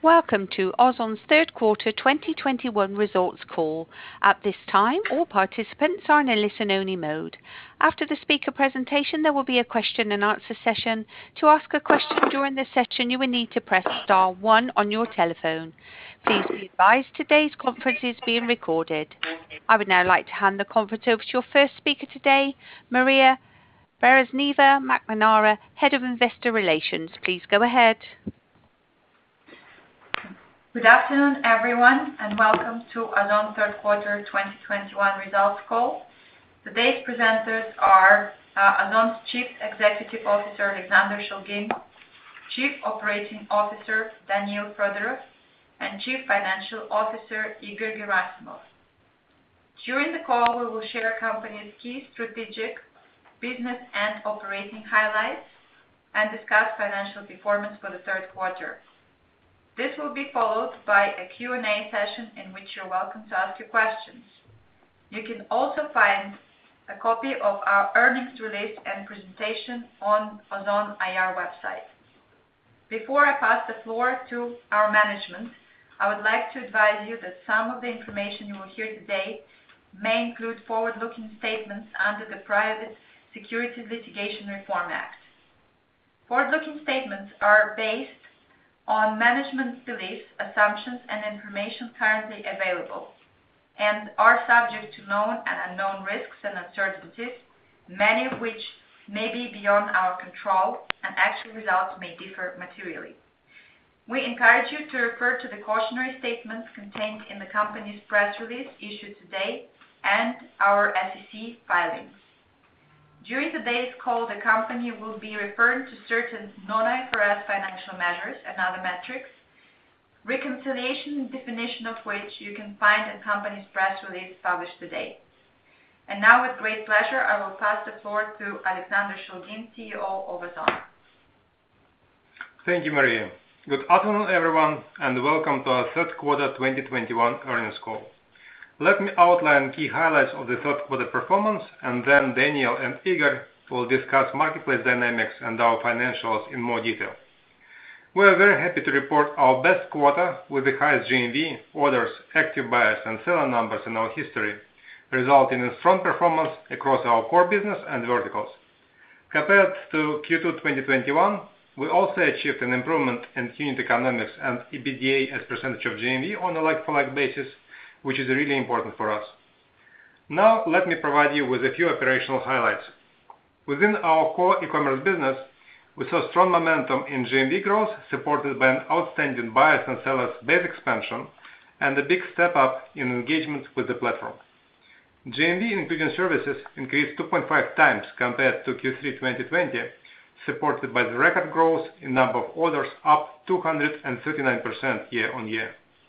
Welcome to Ozon's third quarter 2021 results call. At this time, all participants are in a listen-only mode. After the speaker presentation, there will be a question and answer session. To ask a question during the session, you will need to press star one on your telephone. Please be advised today's conference is being recorded. I would now like to hand the conference over to your first speaker today, Maria Berezhneva-McNamara, Head of Investor Relations. Please go ahead. Good afternoon, everyone, and welcome to Ozon third quarter 2021 results call. Today's presenters are Ozon's Chief Executive Officer, Alexander Shulgin, Chief Operating Officer, Daniil Fedorov, and Chief Financial Officer, Igor Gerasimov. During the call, we will share company's key strategic, business, and operating highlights and discuss financial performance for the third quarter. This will be followed by a Q&A session in which you're welcome to ask your questions. You can also find a copy of our earnings release and presentation on Ozon IR website. Before I pass the floor to our management, I would like to advise you that some of the information you will hear today may include forward-looking statements under the Private Securities Litigation Reform Act. Forward-looking statements are based on management's beliefs, assumptions, and information currently available, and are subject to known and unknown risks and uncertainties, many of which may be beyond our control, and actual results may differ materially. We encourage you to refer to the cautionary statements contained in the company's press release issued today and our SEC filings. During today's call, the company will be referring to certain non-IFRS financial measures and other metrics, reconciliation and definition of which you can find in company's press release published today. And now, with great pleasure, I will pass the floor to Alexander Shulgin, CEO of Ozon. Thank you, Maria. Good afternoon, everyone, and welcome to our third quarter 2021 earnings call. Let me outline key highlights of the third quarter performance, and then Daniil and Igor will discuss marketplace dynamics and our financials in more detail. We are very happy to report our best quarter with the highest GMV, orders, active buyers, and seller numbers in our history, resulting in strong performance across our core business and verticals. Compared to Q2 2021, we also achieved an improvement in unit economics and EBITDA as percentage of GMV on a like-for-like basis, which is really important for us. Now, let me provide you with a few operational highlights. Within our core e-commerce business, we saw strong momentum in GMV growth, supported by an outstanding buyers and sellers base expansion and a big step up in engagement with the platform. GMV, including services, increased 2.5 times compared to Q3 2020, supported by the record growth in number of orders, up 239% year-on-year.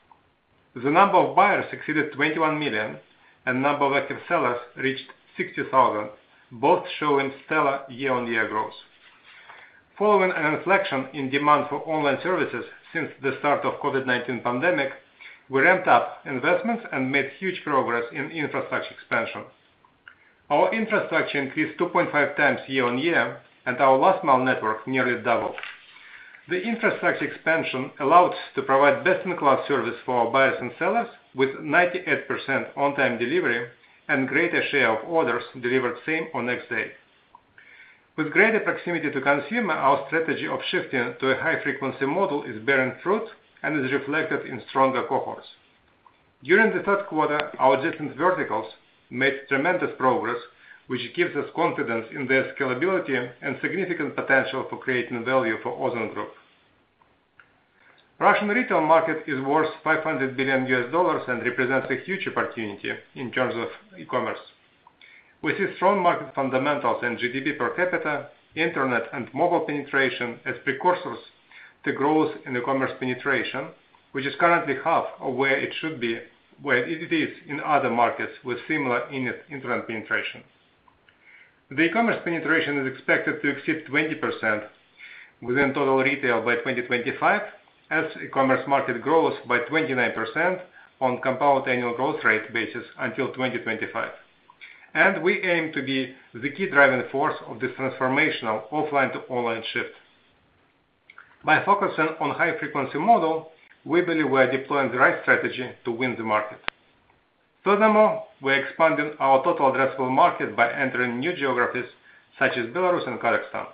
The number of buyers exceeded 21 million, and number of active sellers reached 60,000, both showing stellar year-on-year growth. Following an inflection in demand for online services since the start of COVID-19 pandemic, we ramped up investments and made huge progress in infrastructure expansion. Our infrastructure increased 2.5 times year-on-year, and our last mile network nearly doubled. The infrastructure expansion allowed us to provide best-in-class service for our buyers and sellers with 98% on-time delivery and greater share of orders delivered same or next day. With greater proximity to consumer, our strategy of shifting to a high-frequency model is bearing fruit and is reflected in stronger cohorts. During the third quarter, our distant verticals made tremendous progress, which gives us confidence in their scalability and significant potential for creating value for Ozon Group. Russian retail market is worth $500 billion and represents a huge opportunity in terms of e-commerce. We see strong market fundamentals in GDP per capita, internet and mobile penetration as precursors to growth in e-commerce penetration, which is currently half of where it should be, where it is in other markets with similar internet penetration. The e-commerce penetration is expected to exceed 20% within total retail by 2025, as e-commerce market grows by 29% on compound annual growth rate basis until 2025. And we aim to be the key driving force of this transformational offline to online shift. By focusing on high frequency model, we believe we are deploying the right strategy to win the market. Furthermore, we are expanding our total addressable market by entering new geographies such as Belarus and Kazakhstan.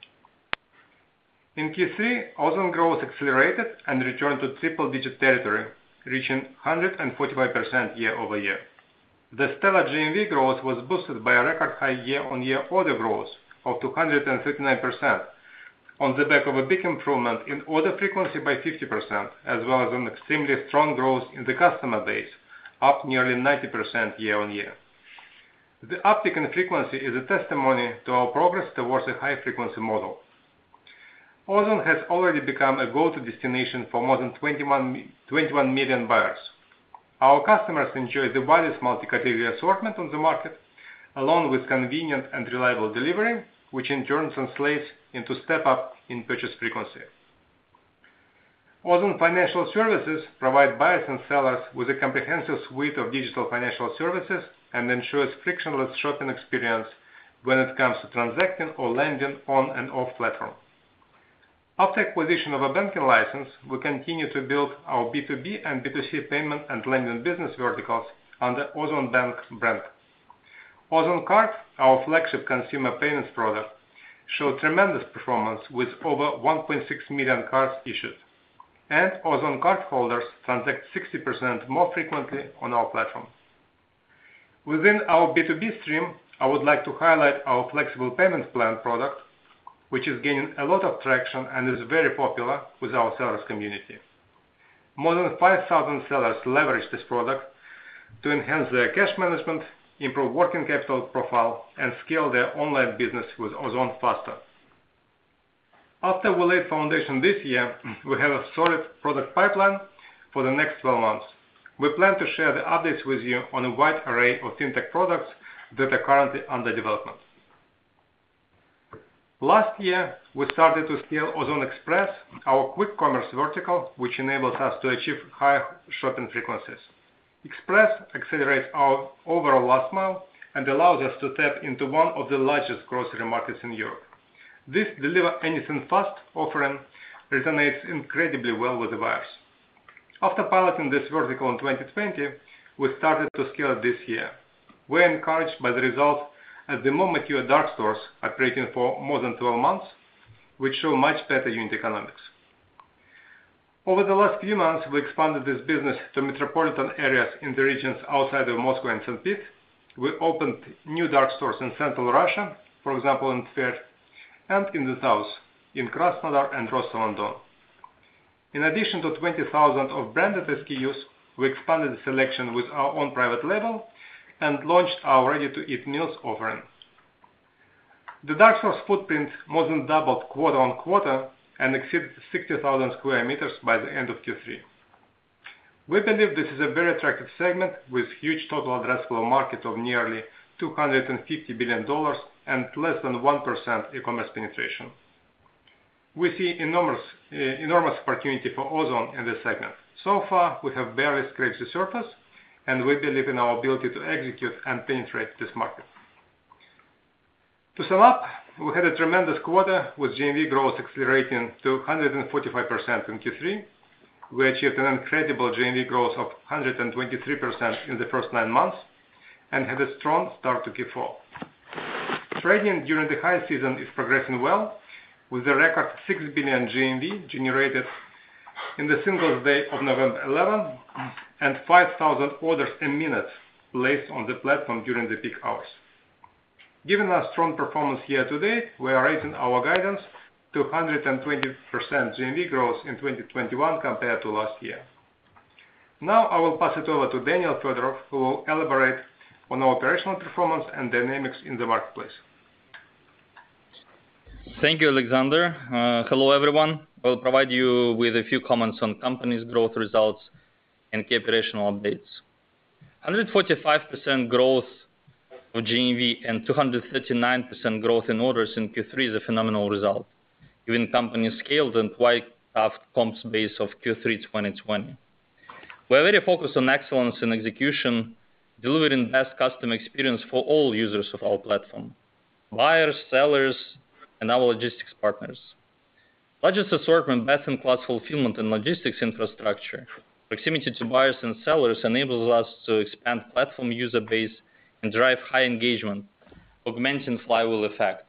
In Q3, Ozon growth accelerated and returned to triple-digit territory, reaching 145% year-over-year. The stellar GMV growth was boosted by a record high year-on-year order growth of 239%, on the back of a big improvement in order frequency by 50%, as well as an extremely strong growth in the customer base, up nearly 90% year-on-year. The uptick in frequency is a testimony to our progress towards a high-frequency model. Ozon has already become a go-to destination for more than 21 million buyers. Our customers enjoy the widest multi-category assortment on the market, along with convenient and reliable delivery, which in turn translates into step up in purchase frequency. Ozon Financial Services provide buyers and sellers with a comprehensive suite of digital financial services and ensures frictionless shopping experience when it comes to transacting or lending on and off platform. After acquisition of a banking license, we continue to build our B2B and B2C payment and lending business verticals under Ozon Bank brand. Ozon Card, our flagship consumer payments product, showed tremendous performance with over 1.6 million cards issued, and Ozon card holders transact 60% more frequently on our platform. Within our B2B stream, I would like to highlight our flexible payment plan product, which is gaining a lot of traction and is very popular with our sellers community. More than 5,000 sellers leverage this product to enhance their cash management, improve working capital profile, and scale their online business with Ozon faster. After we laid foundation this year, we have a solid product pipeline for the next 12 months. We plan to share the updates with you on a wide array of fintech products that are currently under development. Last year, we started to scale Ozon Express, our quick commerce vertical, which enables us to achieve higher shopping frequencies. Express accelerates our overall last mile and allows us to tap into one of the largest grocery markets in Europe. This deliver anything fast offering resonates incredibly well with the buyers. After piloting this vertical in 2020, we started to scale it this year. We're encouraged by the results at the more mature dark stores operating for more than 12 months, which show much better unit economics. Over the last few months, we expanded this business to metropolitan areas in the regions outside of Moscow and St. Pete. We opened new dark stores in central Russia, for example in Tver, and in the south, in Krasnodar and Rostov-on-Don. In addition to 20,000 of branded SKUs, we expanded the selection with our own private label and launched our ready-to-eat meals offering. The dark store's footprint more than doubled quarter on quarter and exceeded 60,000 square meters by the end of Q3. We believe this is a very attractive segment with huge total addressable market of nearly $250 billion and less than 1% e-commerce penetration. We see enormous opportunity for Ozon in this segment. So far, we have barely scratched the surface, and we believe in our ability to execute and penetrate this market. To sum up, we had a tremendous quarter with GMV growth accelerating to 145% in Q3. We achieved an incredible GMV growth of 123% in the first 9 months and had a strong start to Q4. Trading during the high season is progressing well, with a record 6 billion GMV generated in the single day of November 11 and 5,000 orders a minute placed on the platform during the peak hours. Given our strong performance year to date, we are raising our guidance to 120% GMV growth in 2021 compared to last year. Now I will pass it over to Daniel Fedorov, who will elaborate on our operational performance and dynamics in the marketplace. Thank you, Alexander. Hello, everyone. I will provide you with a few comments on company's growth results and key operational updates. 145% growth of GMV and 239% growth in orders in Q3 is a phenomenal result, given company scaled and quite tough comps base of Q3 2020. We are very focused on excellence in execution, delivering best customer experience for all users of our platform, buyers, sellers, and our logistics partners. Largest assortment, best-in-class fulfillment and logistics infrastructure, proximity to buyers and sellers enables us to expand platform user base and drive high engagement, augmenting flywheel effect.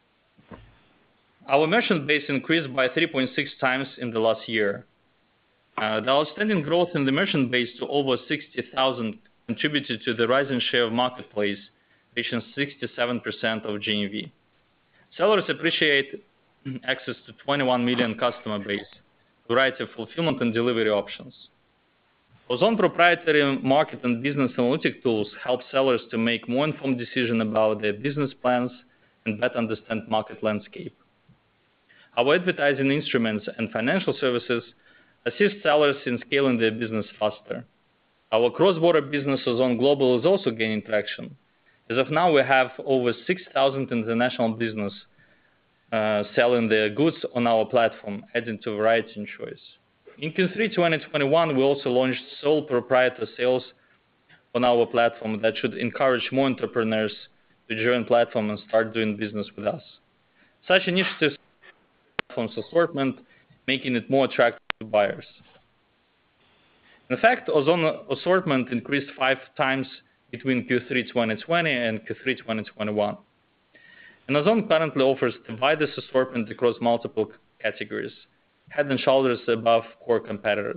Our merchant base increased by 3.6 times in the last year. The outstanding growth in the merchant base to over 60,000 contributed to the rising share of marketplace, reaching 67% of GMV. Sellers appreciate access to 21 million customer base, variety of fulfillment and delivery options. Ozon proprietary market and business analytic tools help sellers to make more informed decisions about their business plans and better understand market landscape. Our advertising instruments and financial services assist sellers in scaling their business faster. Our cross-border business Ozon Global is also gaining traction. As of now, we have over 6,000 international business selling their goods on our platform, adding to variety and choice. In Q3 2021, we also launched sole proprietor sales on our platform that should encourage more entrepreneurs to join platform and start doing business with us. Such initiatives platform's assortment, making it more attractive to buyers. In fact, Ozon assortment increased 5 times between Q3 2020 and Q3 2021. And Ozon currently offers the widest assortment across multiple categories, head and shoulders above core competitors.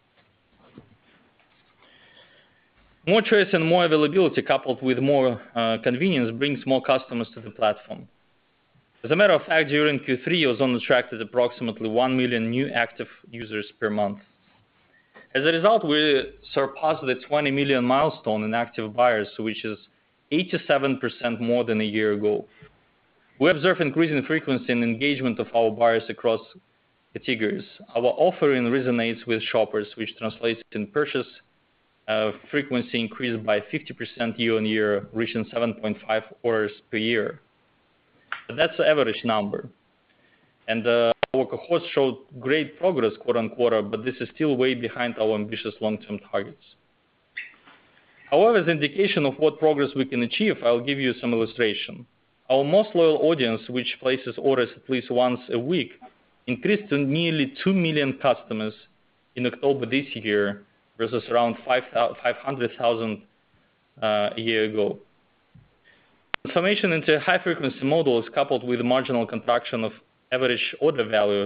More choice and more availability coupled with more convenience brings more customers to the platform. As a matter of fact, during Q3, Ozon attracted approximately 1 million new active users per month. As a result, we surpassed the 20 million milestone in active buyers, which is 87% more than a year ago. We observe increasing frequency and engagement of our buyers across categories. Our offering resonates with shoppers, which translates in purchase frequency increased by 50% year-on-year, reaching 7.5 orders per year. But that's the average number. And our cohorts showed great progress quarter-on-quarter, but this is still way behind our ambitious long-term targets. However, as an indication of what progress we can achieve, I'll give you some illustration. Our most loyal audience, which places orders at least once a week, increased to nearly 2 million customers in October this year versus around 500,000 a year ago. Transformation into a high-frequency model is coupled with a marginal contraction of average order value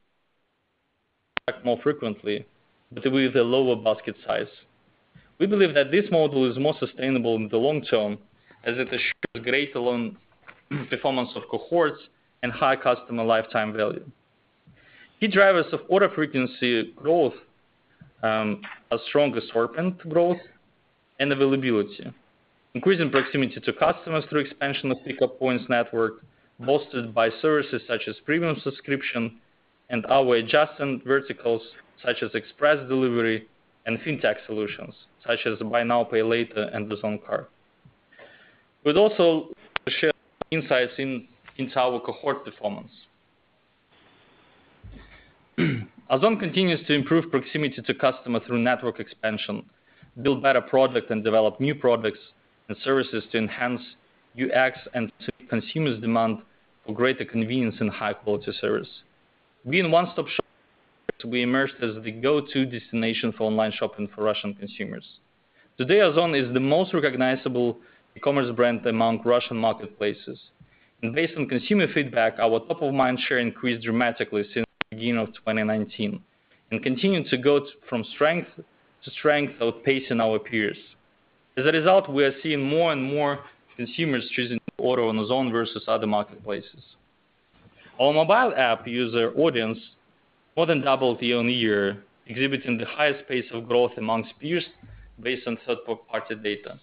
more frequently, but with a lower basket size. We believe that this model is more sustainable in the long term as it assures greater long performance of cohorts and high customer lifetime value. Key drivers of order frequency growth are strong assortment growth and availability, increasing proximity to customers through expansion of pickup points network, bolstered by services such as premium subscription and our adjacent verticals such as express delivery and fintech solutions such as buy now, pay later and the Ozon Card. We'd also share insights into our cohort performance. Ozon continues to improve proximity to customer through network expansion, build better product and develop new products and services to enhance UX and to consumers' demand for greater convenience and high-quality service. Being one-stop shop, we emerged as the go-to destination for online shopping for Russian consumers. Today, Ozon is the most recognizable e-commerce brand among Russian marketplaces. And based on consumer feedback, our top-of-mind share increased dramatically since the beginning of 2019 and continued to go from strength to strength, outpacing our peers. As a result, we are seeing more and more consumers choosing to order on Ozon versus other marketplaces. Our mobile app user audience more than doubled year-on-year, exhibiting the highest pace of growth amongst peers based on third-party data.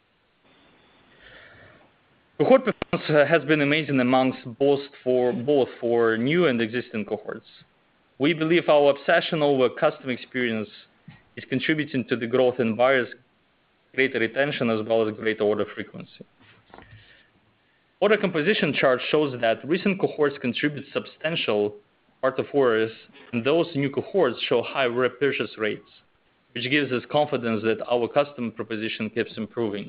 Cohort performance has been amazing amongst both for new and existing cohorts. We believe our obsession over customer experience is contributing to the growth in buyers, greater retention, as well as greater order frequency. Order composition chart shows that recent cohorts contribute substantial part of orders, and those new cohorts show high repurchase rates, which gives us confidence that our customer proposition keeps improving.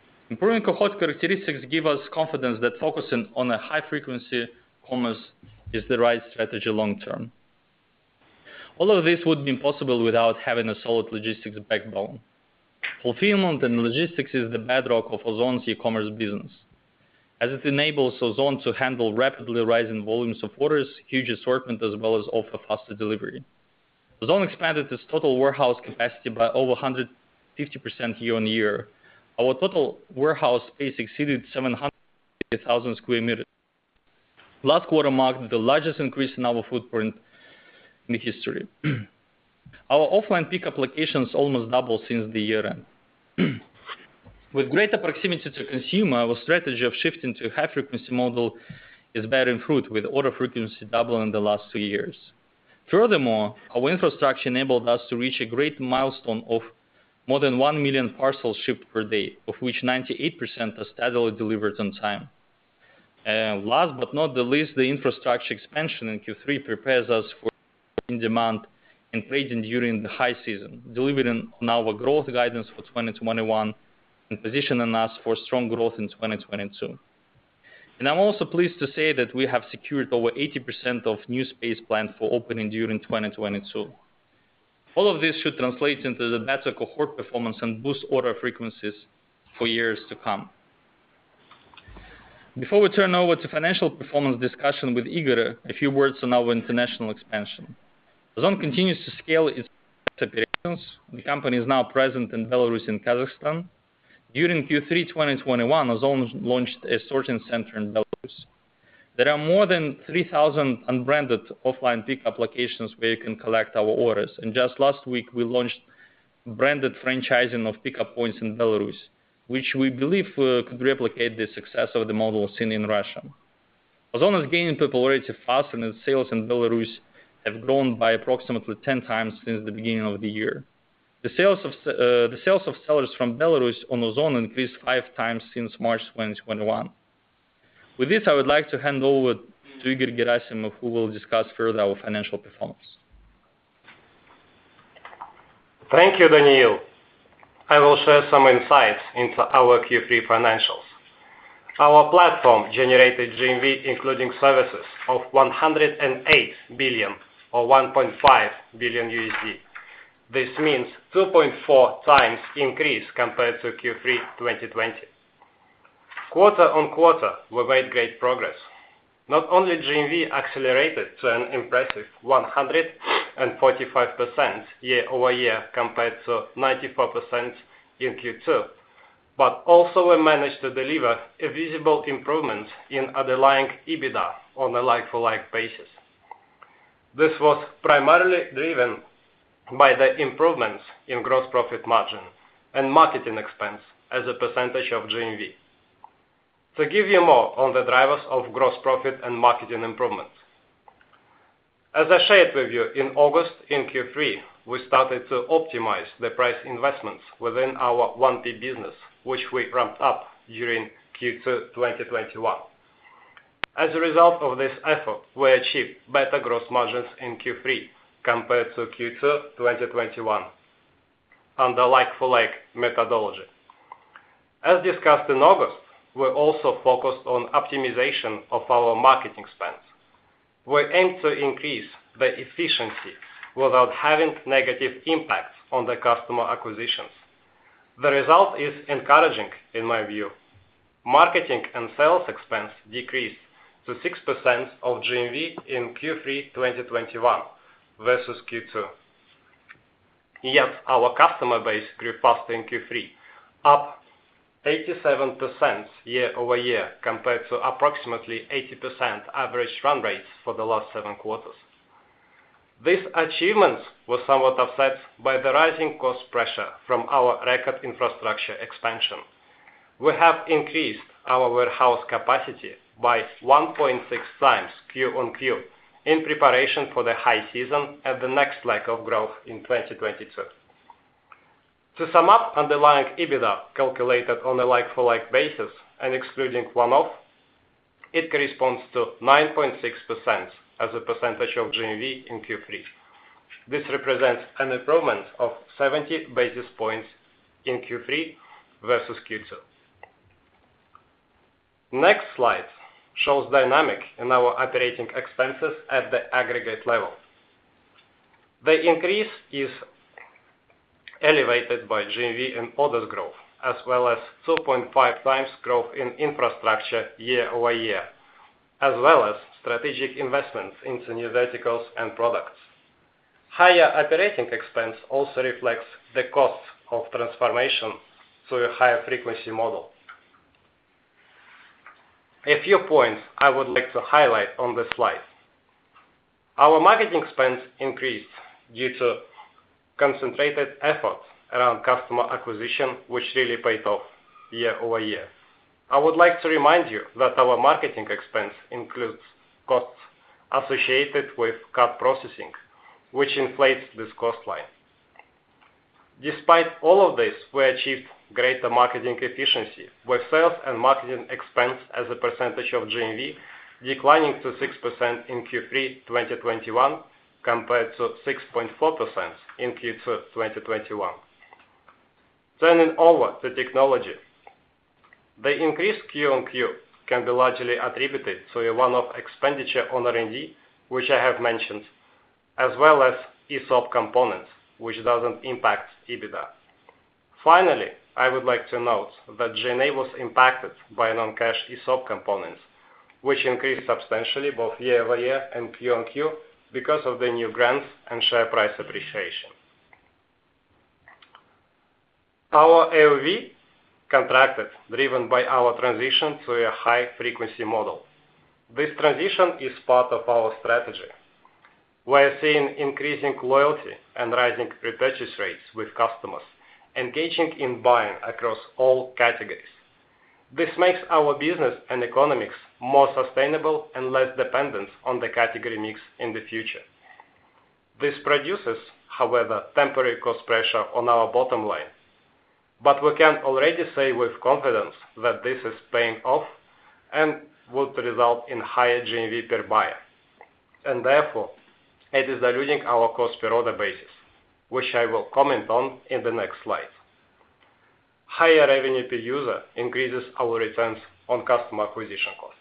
Improving cohort characteristics give us confidence that focusing on a high-frequency commerce is the right strategy long term. All of this would be impossible without having a solid logistics backbone. Fulfillment and logistics is the bedrock of Ozon's e-commerce business, as it enables Ozon to handle rapidly rising volumes of orders, huge assortment, as well as offer faster delivery. Ozon expanded its total warehouse capacity by over 150% year on year. Our total warehouse space exceeded 700,000 square meters. Last quarter marked the largest increase in our footprint in history. Our offline pickup locations almost doubled since the year end. With greater proximity to consumer, our strategy of shifting to a high-frequency model is bearing fruit, with order frequency doubling in the last 2 years. Furthermore, our infrastructure enabled us to reach a great milestone of more than 1 million parcels shipped per day, of which 98% are steadily delivered on time. Last but not the least, the infrastructure expansion in Q3 prepares us for demand and trading during the high season, delivering on our growth guidance for 2021 and positioning us for strong growth in 2022. And I'm also pleased to say that we have secured over 80% of new space planned for opening during 2022. All of this should translate into the better cohort performance and boost order frequencies for years to come. Before we turn over to financial performance discussion with Igor, a few words on our international expansion. Ozon continues to scale its operations. The company is now present in Belarus and Kazakhstan. During Q3 2021, Ozon launched a sorting center in Belarus. There are more than 3,000 unbranded offline pickup locations where you can collect our orders. And just last week, we launched branded franchising of pickup points in Belarus, which we believe could replicate the success of the model seen in Russia. Ozon is gaining popularity fast, and its sales in Belarus have grown by approximately 10 times since the beginning of the year. The sales of sellers from Belarus on Ozon increased 5 times since March 2021. With this, I would like to hand over to Igor Gerasimov, who will discuss further our financial performance. Thank you, Daniil. I will share some insights into our Q3 financials. Our platform generated GMV, including services, of 108 billion or 1.5 billion USD. This means 2.4 times increase compared to Q3 2020. Quarter on quarter, we made great progress. Not only GMV accelerated to an impressive 145% year over year compared to 94% in Q2, but also we managed to deliver a visible improvement in underlying EBITDA on a like-for-like basis. This was primarily driven by the improvements in gross profit margin and marketing expense as a percentage of GMV. To give you more on the drivers of gross profit and marketing improvements. As I shared with you in August in Q3, we started to optimize the price investments within our 1P business, which we ramped up during Q2 2021. As a result of this effort, we achieved better gross margins in Q3 compared to Q2 2021 under like-for-like methodology. As discussed in August, we also focused on optimization of our marketing spend. We aim to increase the efficiency without having negative impacts on the customer acquisitions. The result is encouraging in my view. Marketing and sales expense decreased to 6% of GMV in Q3 2021 versus Q2. Yet our customer base grew faster in Q3, up 87% year over year compared to approximately 80% average run rates for the last 7 quarters. These achievements were somewhat offset by the rising cost pressure from our record infrastructure expansion. We have increased our warehouse capacity by 1.6 times Q on Q in preparation for the high season and the next leg of growth in 2022. To sum up, underlying EBITDA calculated on a like-for-like basis and excluding one-off, it corresponds to 9.6% as a percentage of GMV in Q3. This represents an improvement of 70 basis points in Q3 versus Q2. Next slide shows dynamic in our operating expenses at the aggregate level. The increase is elevated by GMV and orders growth, as well as 2.5 times growth in infrastructure year-over-year, as well as strategic investments into new verticals and products. Higher operating expense also reflects the costs of transformation to a higher frequency model. A few points I would like to highlight on this slide. Our marketing spend increased due to concentrated efforts around customer acquisition, which really paid off year-over-year. I would like to remind you that our marketing expense includes costs associated with card processing, which inflates this cost line. Despite all of this, we achieved greater marketing efficiency, with sales and marketing expense as a percentage of GMV declining to 6% in Q3 2021 compared to 6.4% in Q2 2021. Turning over to technology, the increased Q-on-Q can be largely attributed to a one-off expenditure on R&D, which I have mentioned, as well as ESOP components, which doesn't impact EBITDA. Finally, I would like to note that G&A was impacted by non-cash ESOP components, which increased substantially both year-over-year and Q-on-Q because of the new grants and share price appreciation. Our AOV contracted, driven by our transition to a high-frequency model. This transition is part of our strategy. We're seeing increasing loyalty and rising repurchase rates with customers, engaging in buying across all categories. This makes our business and economics more sustainable and less dependent on the category mix in the future. This produces, however, temporary cost pressure on our bottom line, but we can already say with confidence that this is paying off and would result in higher GMV per buyer, and therefore it is diluting our cost per order basis, which I will comment on in the next slide. Higher revenue per user increases our returns on customer acquisition costs.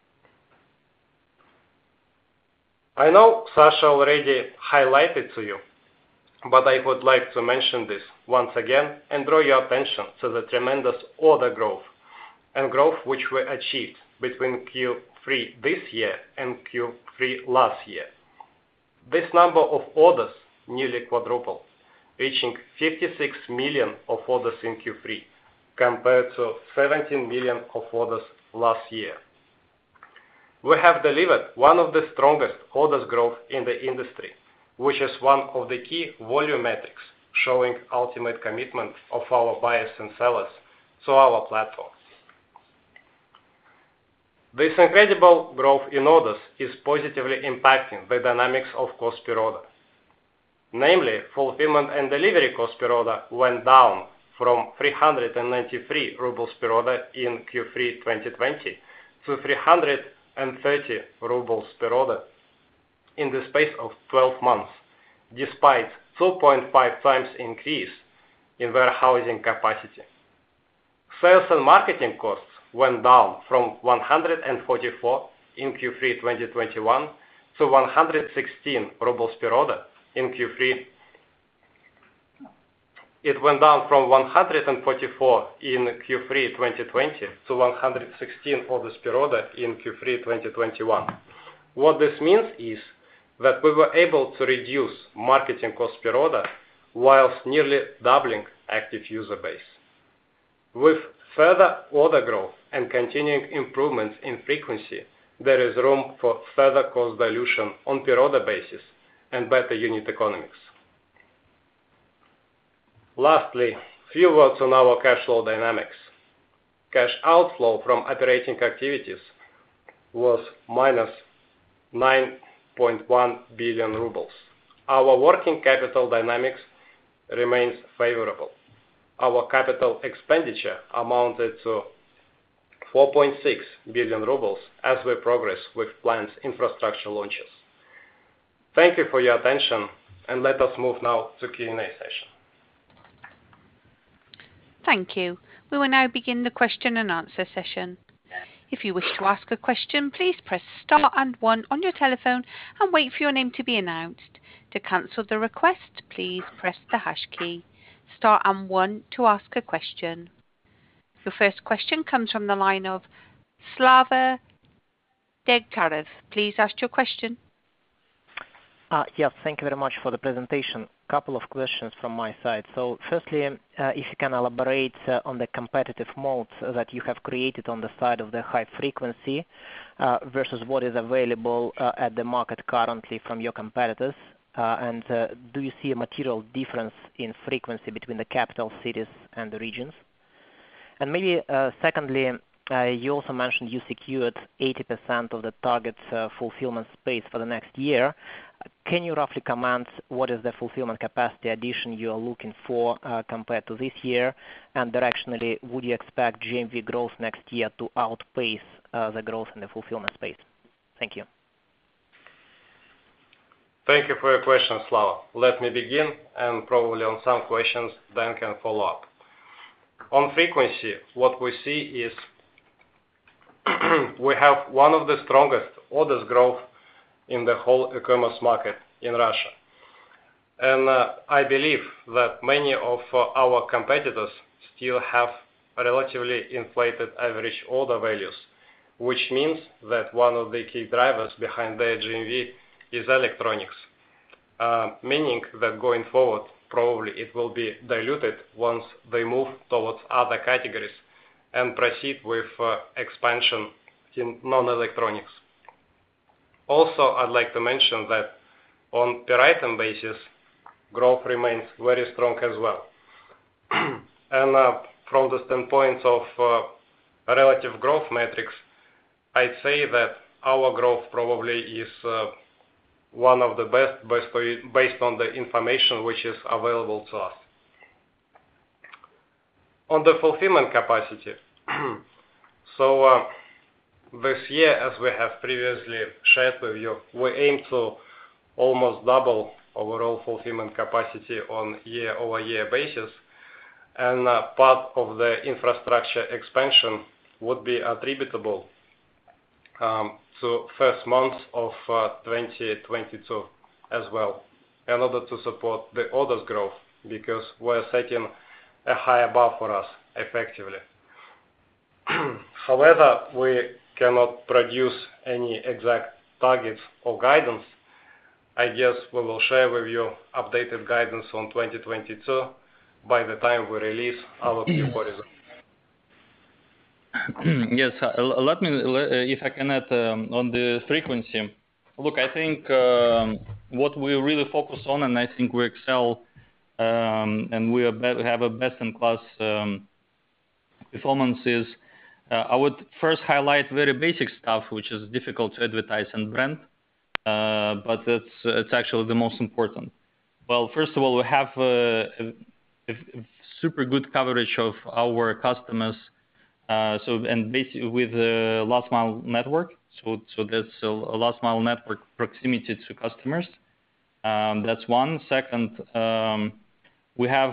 I know Sasha already highlighted to you, but I would like to mention this once again and draw your attention to the tremendous order growth and growth which we achieved between Q3 this year and Q3 last year. This number of orders nearly quadrupled, reaching 56 million of orders in Q3 compared to 17 million of orders last year. We have delivered one of the strongest orders growth in the industry, which is one of the key volume metrics showing ultimate commitment of our buyers and sellers to our platform. This incredible growth in orders is positively impacting the dynamics of cost per order. Namely, fulfillment and delivery cost per order went down from 393 rubles per order in Q3 2020 to 330 rubles per order in the space of 12 months, despite 2.5 times increase in warehousing capacity. Sales and marketing costs went down from 144 in Q3 2021 to 116 rubles per order in Q3. It went down from 144 in Q3 2020 to 116 orders per order in Q3 2021. What this means is that we were able to reduce marketing cost per order whilst nearly doubling active user base. With further order growth and continuing improvements in frequency, there is room for further cost dilution on per order basis and better unit economics. Lastly, few words on our cash flow dynamics. Cash outflow from operating activities was minus 9.1 billion rubles. Our working capital dynamics remains favorable. Our capital expenditure amounted to 4.6 billion rubles as we progress with planned infrastructure launches. Thank you for your attention, and let us move now to Q&A session. Thank you. We will now begin the question and answer session. If you wish to ask a question, please press star and 1 on your telephone and wait for your name to be announced. To cancel the request, please press the hash key. Star and 1 to ask a question. Your first question comes from the line of Slava Degtyarev. Please ask your question. Yes, thank you very much for the presentation. Couple of questions from my side. So firstly, if you can elaborate on the competitive modes that you have created on the side of the high frequency versus what is available at the market currently from your competitors. And do you see a material difference in frequency between the capital cities and the regions? And maybe secondly, you also mentioned you secured 80% of the target fulfillment space for the next year. Can you roughly comment what is the fulfillment capacity addition you are looking for compared to this year? And directionally, would you expect GMV growth next year to outpace the growth in the fulfillment space? Thank you. Thank you for your question, Slava. Let me begin, and probably on some questions Dan can follow up. On frequency, what we see is we have one of the strongest orders growth in the whole e-commerce market in Russia. And I believe that many of our competitors still have relatively inflated average order values, which means that one of the key drivers behind their GMV is electronics, meaning that going forward, probably it will be diluted once they move towards other categories and proceed with expansion in non-electronics. Also, I'd like to mention that on per item basis, growth remains very strong as well. And from the standpoint of relative growth metrics, I'd say that our growth probably is one of the best based on the information which is available to us. On the fulfillment capacity, so this year, as we have previously shared with you, we aim to almost double overall fulfillment capacity on year-over-year basis, and part of the infrastructure expansion would be attributable to first months of 2022 as well, in order to support the orders growth, because we're setting a higher bar for us effectively. However, we cannot produce any exact targets or guidance. I guess we will share with you updated guidance on 2022 by the time we release our Q4 results. Yes, let me, if I can add on the frequency. Look, I think what we really focus on, and I think we excel, and we have a best-in-class performance is, I would first highlight very basic stuff, which is difficult to advertise and brand, but it's actually the most important. Well, first of all, we have a super good coverage of our customers, and basically with the last mile network. So that's a last mile network proximity to customers. That's one. Second, we have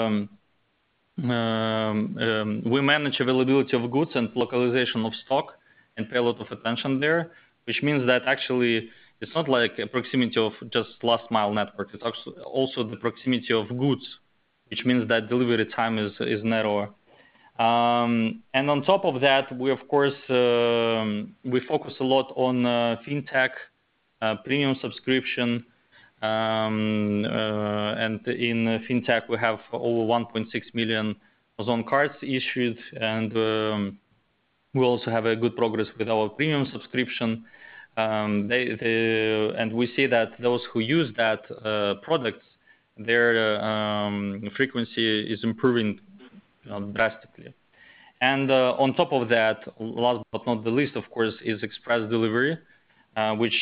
we manage availability of goods and localization of stock and pay a lot of attention there, which means that actually it's not like a proximity of just last mile network. It's also the proximity of goods, which means that delivery time is narrower. And on top of that, we of course we focus a lot on fintech, premium subscription, and in fintech we have over 1.6 million Ozon cards issued, and we also have a good progress with our premium subscription. And we see that those who use that products, their frequency is improving drastically. And on top of that, last but not the least, of course, is express delivery, which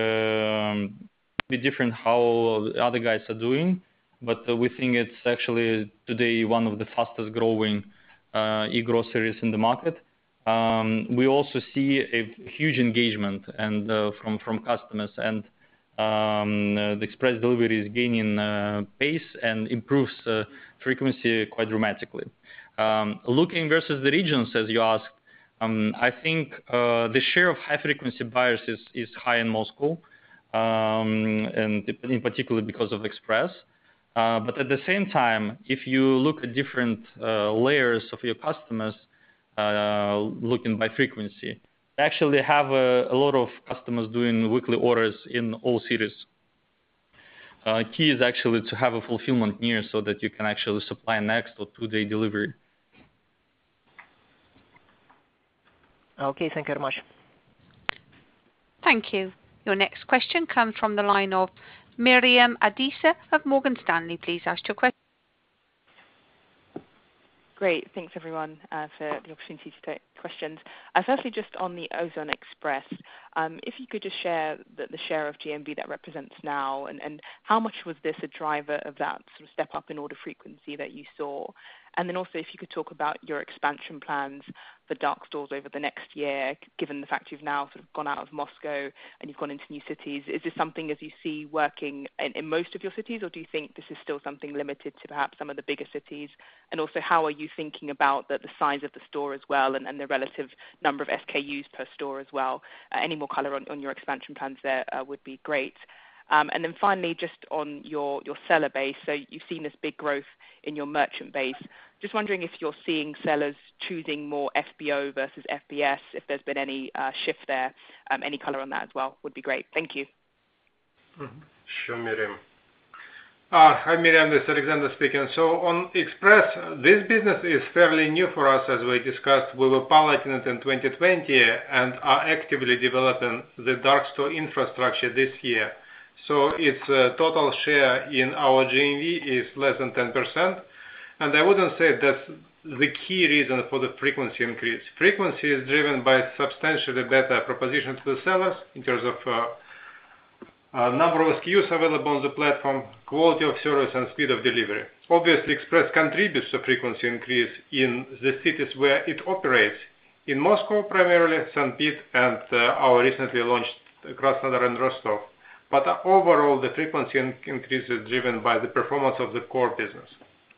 be different how other guys are doing, but we think it's actually today one of the fastest growing e-groceries in the market. We also see a huge engagement and from customers, and the express delivery is gaining pace and improves frequency quite dramatically. Looking versus the regions, as you asked, I think the share of high-frequency buyers is high in Moscow, and in particular because of Express. But at the same time, if you look at different layers of your customers, looking by frequency, they actually have a lot of customers doing weekly orders in all cities. Key is actually to have a fulfillment near so that you can actually supply next or 2-day delivery. Okay, thank you very much. Thank you. Your next question comes from the line of Miriam Adisa of Morgan Stanley. Please ask your question. Great. Thanks, everyone, for the opportunity to take questions. Firstly, just on the Ozon Express, if you could just share the share of GMV that represents now, and how much was this a driver of that sort of step up in order frequency that you saw? And then also, if you could talk about your expansion plans for dark stores over the next year, given the fact you've now sort of gone out of Moscow and you've gone into new cities. Is this something as you see working in most of your cities, or do you think this is still something limited to perhaps some of the bigger cities? And also, how are you thinking about the size of the store as well, and the relative number of SKUs per store as well? Any more color on your expansion plans there would be great. And then finally, just on your seller base, so you've seen this big growth in your merchant base. Just wondering if you're seeing sellers choosing more FBO versus FBS, if there's been any shift there. Any color on that as well would be great. Thank you. Sure, Miriam. Hi, Miriam. This is Alexander speaking. So on Express, this business is fairly new for us, as we discussed. We were piloting it in 2020 and are actively developing the dark store infrastructure this year. So its total share in our GMV is less than 10%. And I wouldn't say that's the key reason for the frequency increase. Frequency is driven by substantially better proposition to the sellers in terms of number of SKUs available on the platform, quality of service, and speed of delivery. Obviously, Express contributes to frequency increase in the cities where it operates. In Moscow, primarily, St. Pete, and our recently launched Krasnodar and Rostov. But overall, the frequency increase is driven by the performance of the core business.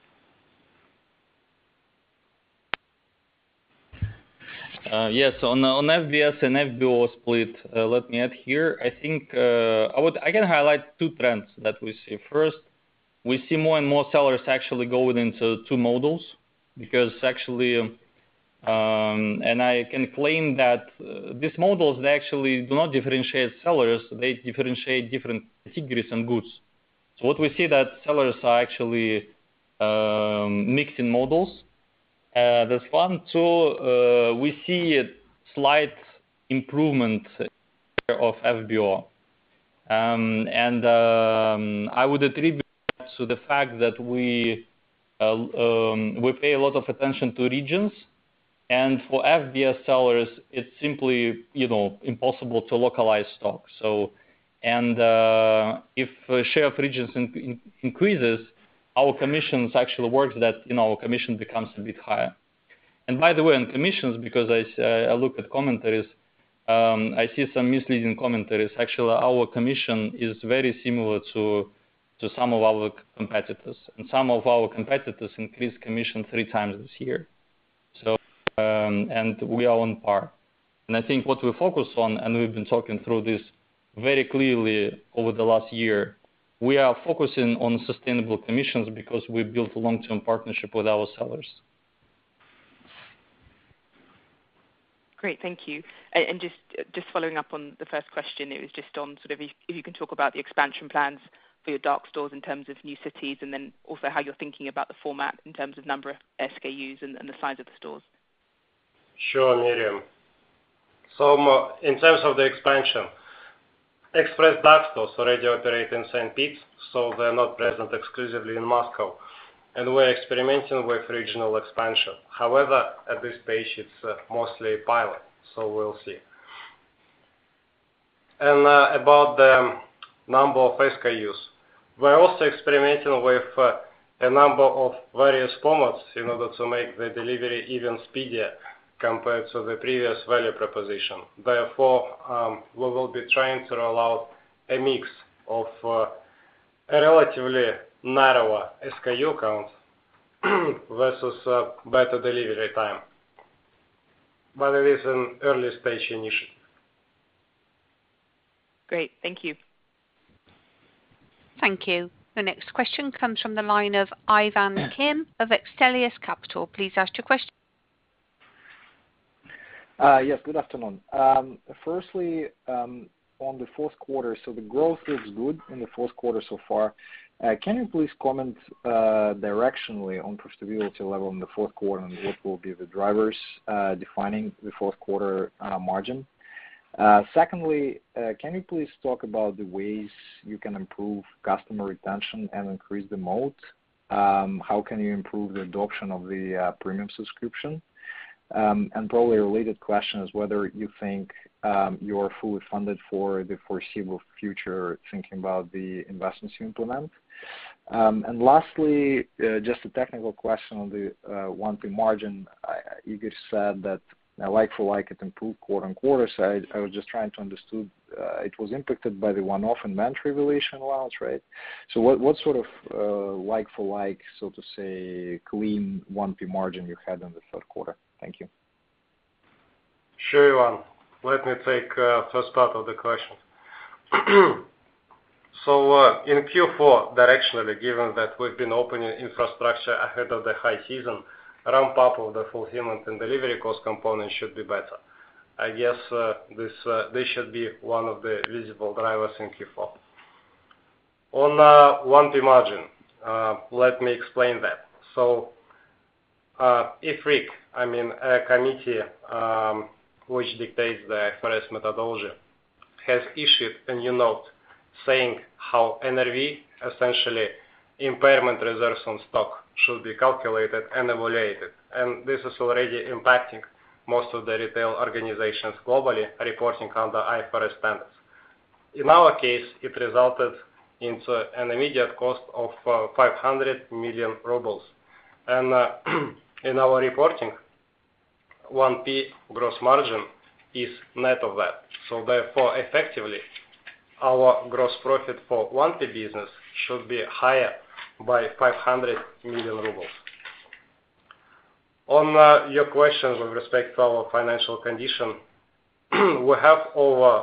Yes, on FBS and FBO split, let me add here. I think I can highlight two trends that we see. First, we see more and more sellers actually going into two models because actually, and I can claim that these models, they actually do not differentiate sellers, they differentiate different categories and goods. So what we see that sellers are actually mixing models. That's one. Two, we see a slight improvement of FBO. And I would attribute that to the fact that we pay a lot of attention to regions. And for FBS sellers, it's simply, impossible to localize stock. So, and if share of regions increases, our commissions actually works that, our commission becomes a bit higher. And by the way, on commissions, because I look at commentaries, I see some misleading commentaries. Actually, our commission is very similar to some of our competitors. And some of our competitors increased commission 3 times this year. So, and we are on par. And I think what we focus on, and we've been talking through this very clearly over the last year, we are focusing on sustainable commissions because we built a long-term partnership with our sellers. Great, thank you. And just following up on the first question, it was just on sort of if you can talk about the expansion plans for your dark stores in terms of new cities, and then also how you're thinking about the format in terms of number of SKUs and the size of the stores. Sure, Miriam. So in terms of the expansion, Express dark stores already operate in St. Pete, so they're not present exclusively in Moscow. And we're experimenting with regional expansion. However, at this stage, it's mostly a pilot, so we'll see. And about the number of SKUs, we're also experimenting with a number of various formats in order to make the delivery even speedier compared to the previous value proposition. Therefore, we will be trying to roll out a mix of a relatively narrower SKU count versus better delivery time. but it is an early stage initiative. Great. Thank you. Thank you. The next question comes from the line of Ivan Kim of Excellius Capital. Please ask your question. Yes, good afternoon. Firstly, on the fourth quarter, so the growth looks good in the fourth quarter so far. Can you please comment directionally on profitability level in the fourth quarter and what will be the drivers defining the fourth quarter margin? Secondly, can you please talk about the ways you can improve customer retention and increase the moat? How can you improve the adoption of the premium subscription? And probably a related question is whether you think you're fully funded for the foreseeable future, thinking about the investments you implement. And lastly, just a technical question on the 1P margin. Igor said that like for like it improved quarter-on-quarter. So I was just trying to understand it was impacted by the one-off inventory valuation allowance, right? So what sort of like for like, so to say, clean 1P margin you had in the third quarter? Thank you. Sure, Ivan. Let me take first part of the question. So in Q4, directionally, given that we've been opening infrastructure ahead of the high season, ramp up of the fulfillment and delivery cost component should be better. I guess this should be one of the visible drivers in Q4. On 1P margin, let me explain that. So IFRIC, a committee which dictates the IFRS methodology, has issued a new note saying how NRV, essentially impairment reserves on stock, should be calculated and evaluated. And this is already impacting most of the retail organizations globally reporting under IFRS standards. In our case, it resulted into an immediate cost of 500 million rubles. And in our reporting, 1P gross margin is net of that. So therefore, effectively, our gross profit for 1P business should be higher by 500 million rubles. On your question with respect to our financial condition, we have over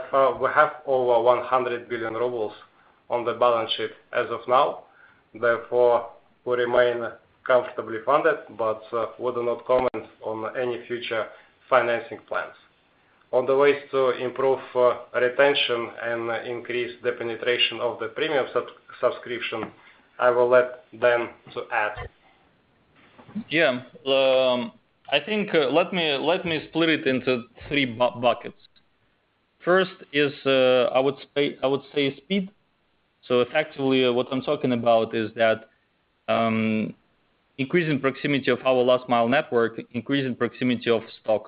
100 billion rubles on the balance sheet as of now. Therefore, we remain comfortably funded, but we do not comment on any future financing plans. On the ways to improve retention and increase the penetration of the premium subscription, I will let Dan to add. Yeah, I think let me split it into three buckets. First is I would say speed. So effectively, what I'm talking about is that increasing proximity of our last mile network, increasing proximity of stock.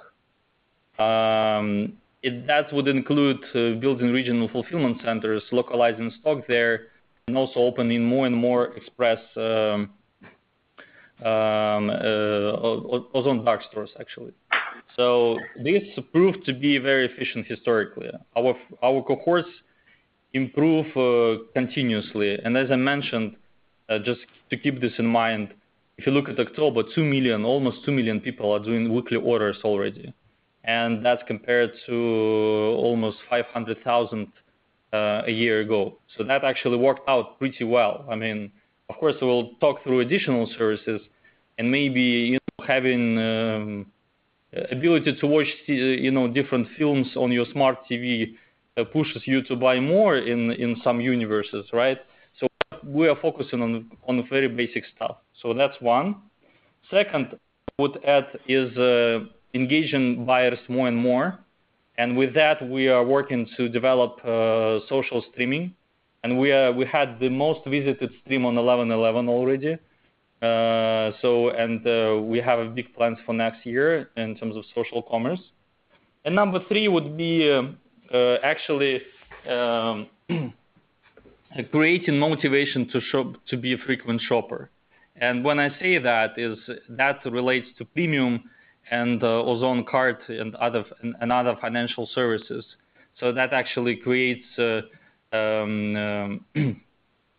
That would include building regional fulfillment centers, localizing stock there, and also opening more and more express Ozon dark stores, actually. So this proved to be very efficient historically. Our cohorts improve continuously. And as I mentioned, just to keep this in mind, if you look at October, almost 2 million people are doing weekly orders already. And that's compared to almost 500,000 a year ago. So that actually worked out pretty well. I mean, of course, we'll talk through additional services and maybe having ability to watch different films on your smart TV pushes you to buy more in some universes, right? So we are focusing on very basic stuff. So that's one. Second, I would add is engaging buyers more and more. And with that, we are working to develop social streaming. And we had the most visited stream on 11/11 already. We have big plans for next year in terms of social commerce. And number three would be actually creating motivation to be a frequent shopper. And when I say that relates to premium and Ozon Card and other financial services. So that actually creates a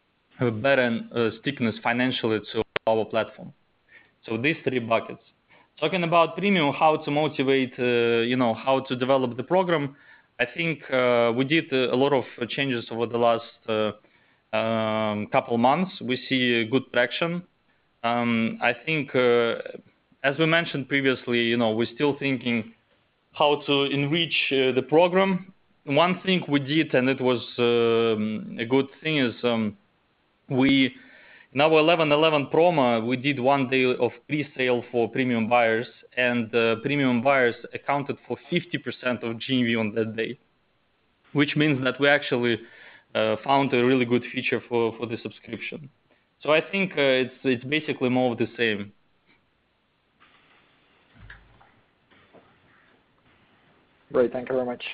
better stickiness financially to our platform. So these three buckets. Talking about premium, how to motivate, how to develop the program, I think we did a lot of changes over the last couple months. We see good traction. I think, as we mentioned previously, we're still thinking how to enrich the program. One thing we did, and it was a good thing, is in our 11/11 promo, we did 1 day of pre-sale for premium buyers, and premium buyers accounted for 50% of GMV on that day, which means that we actually found a really good feature for the subscription. So I think it's basically more of the same. Great, thank you very much.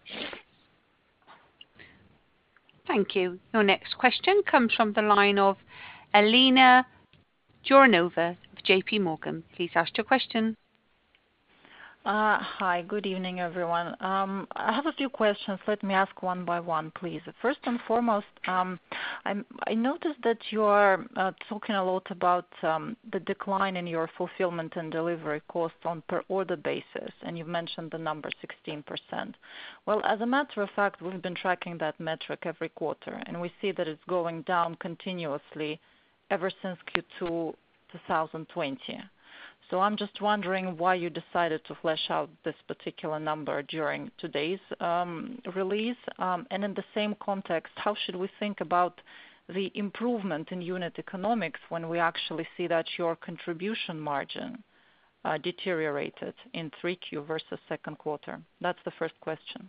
Thank you. Your next question comes from the line of Elena Jouronova of JP Morgan. Please ask your question. Hi, good evening, everyone. I have a few questions. Let me ask one by one, please. First and foremost, I noticed that you are talking a lot about the decline in your fulfillment and delivery costs on per order basis, and you've mentioned the number 16%. Well, as a matter of fact, we've been tracking that metric every quarter, and we see that it's going down continuously ever since Q2 2020. So I'm just wondering why you decided to flesh out this particular number during today's release. And in the same context, how should we think about the improvement in unit economics when we actually see that your contribution margin deteriorated in 3Q versus second quarter? That's the first question.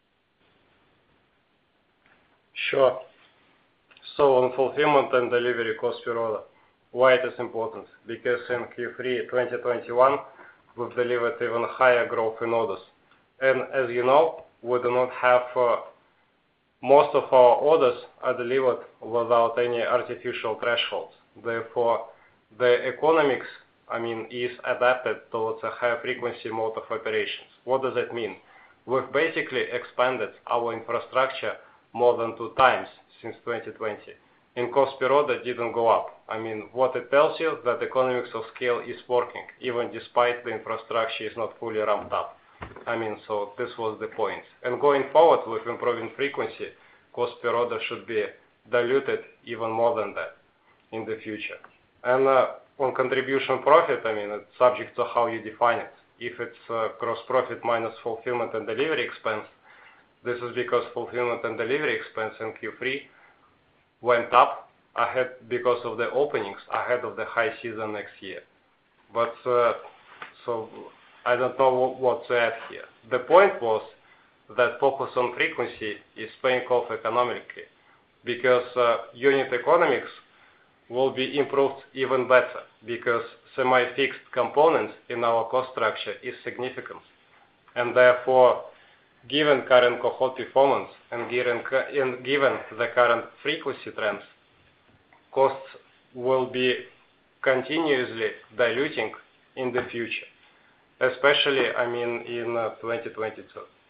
Sure. So on fulfillment and delivery cost per order, why it is important? Because in Q3 2021, we've delivered even higher growth in orders. And as you know, we do not have, most of our orders are delivered without any artificial thresholds. Therefore, the economics, is adapted towards a higher frequency mode of operations. What does that mean? We've basically expanded our infrastructure more than 2 times since 2020. And cost per order didn't go up. What it tells you that economics of scale is working, even despite the infrastructure is not fully ramped up. So this was the point. And going forward with improving frequency, cost per order should be diluted even more than that in the future. And on contribution profit, it's subject to how you define it. If it's gross profit minus fulfillment and delivery expense, this is because fulfillment and delivery expense in Q3 went up ahead because of the openings ahead of the high season next year. But so I don't know what to add here. The point was that focus on frequency is paying off economically because unit economics will be improved even better because semi-fixed components in our cost structure is significant. And therefore, given current cohort performance and given the current frequency trends, costs will be continuously diluting in the future, especially, in 2022.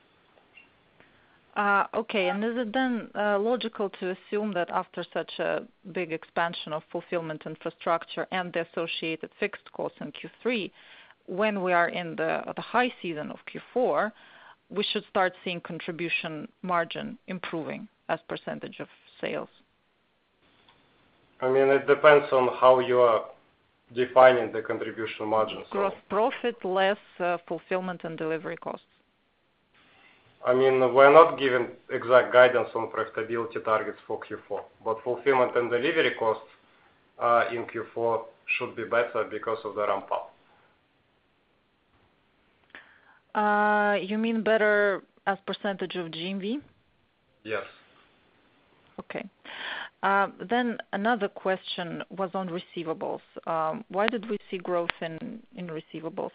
Okay, and is it then logical to assume that after such a big expansion of fulfillment infrastructure and the associated fixed costs in Q3, when we are in the high season of Q4, we should start seeing contribution margin improving as percentage of sales? It depends on how you are defining the contribution margin. Gross profit less fulfillment and delivery costs. We're not giving exact guidance on profitability targets for Q4, but fulfillment and delivery costs in Q4 should be better because of the ramp up. You mean better as percentage of GMV? Yes. Okay. Then another question was on receivables. Why did we see growth in receivables?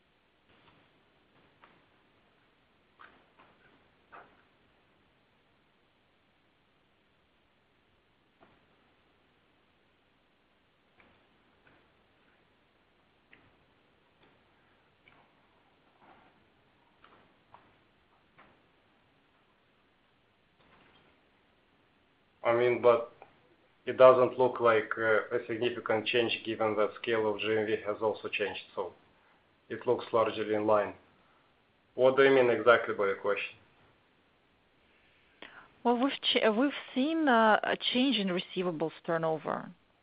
But it doesn't look like a significant change given that scale of GMV has also changed. So it looks largely in line. What do you mean exactly by your question? Well, we've seen a change in receivables turnover,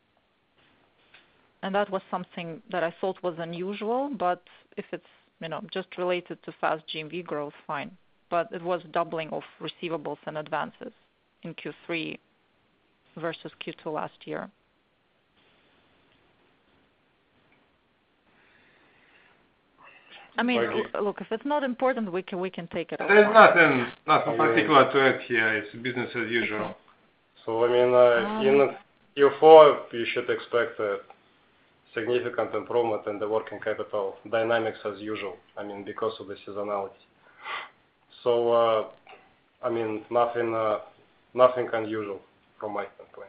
and that was something that I thought was unusual. But if it's just related to fast GMV growth, fine. But it was doubling of receivables and advances in Q3 versus Q2 last year. I mean, look, if it's not important, we can take it. There's nothing particular to it here. It's business as usual. So I mean, in Q4 you should expect a significant improvement in the working capital dynamics as usual. I mean, because of the seasonality. So I mean, nothing unusual from my standpoint.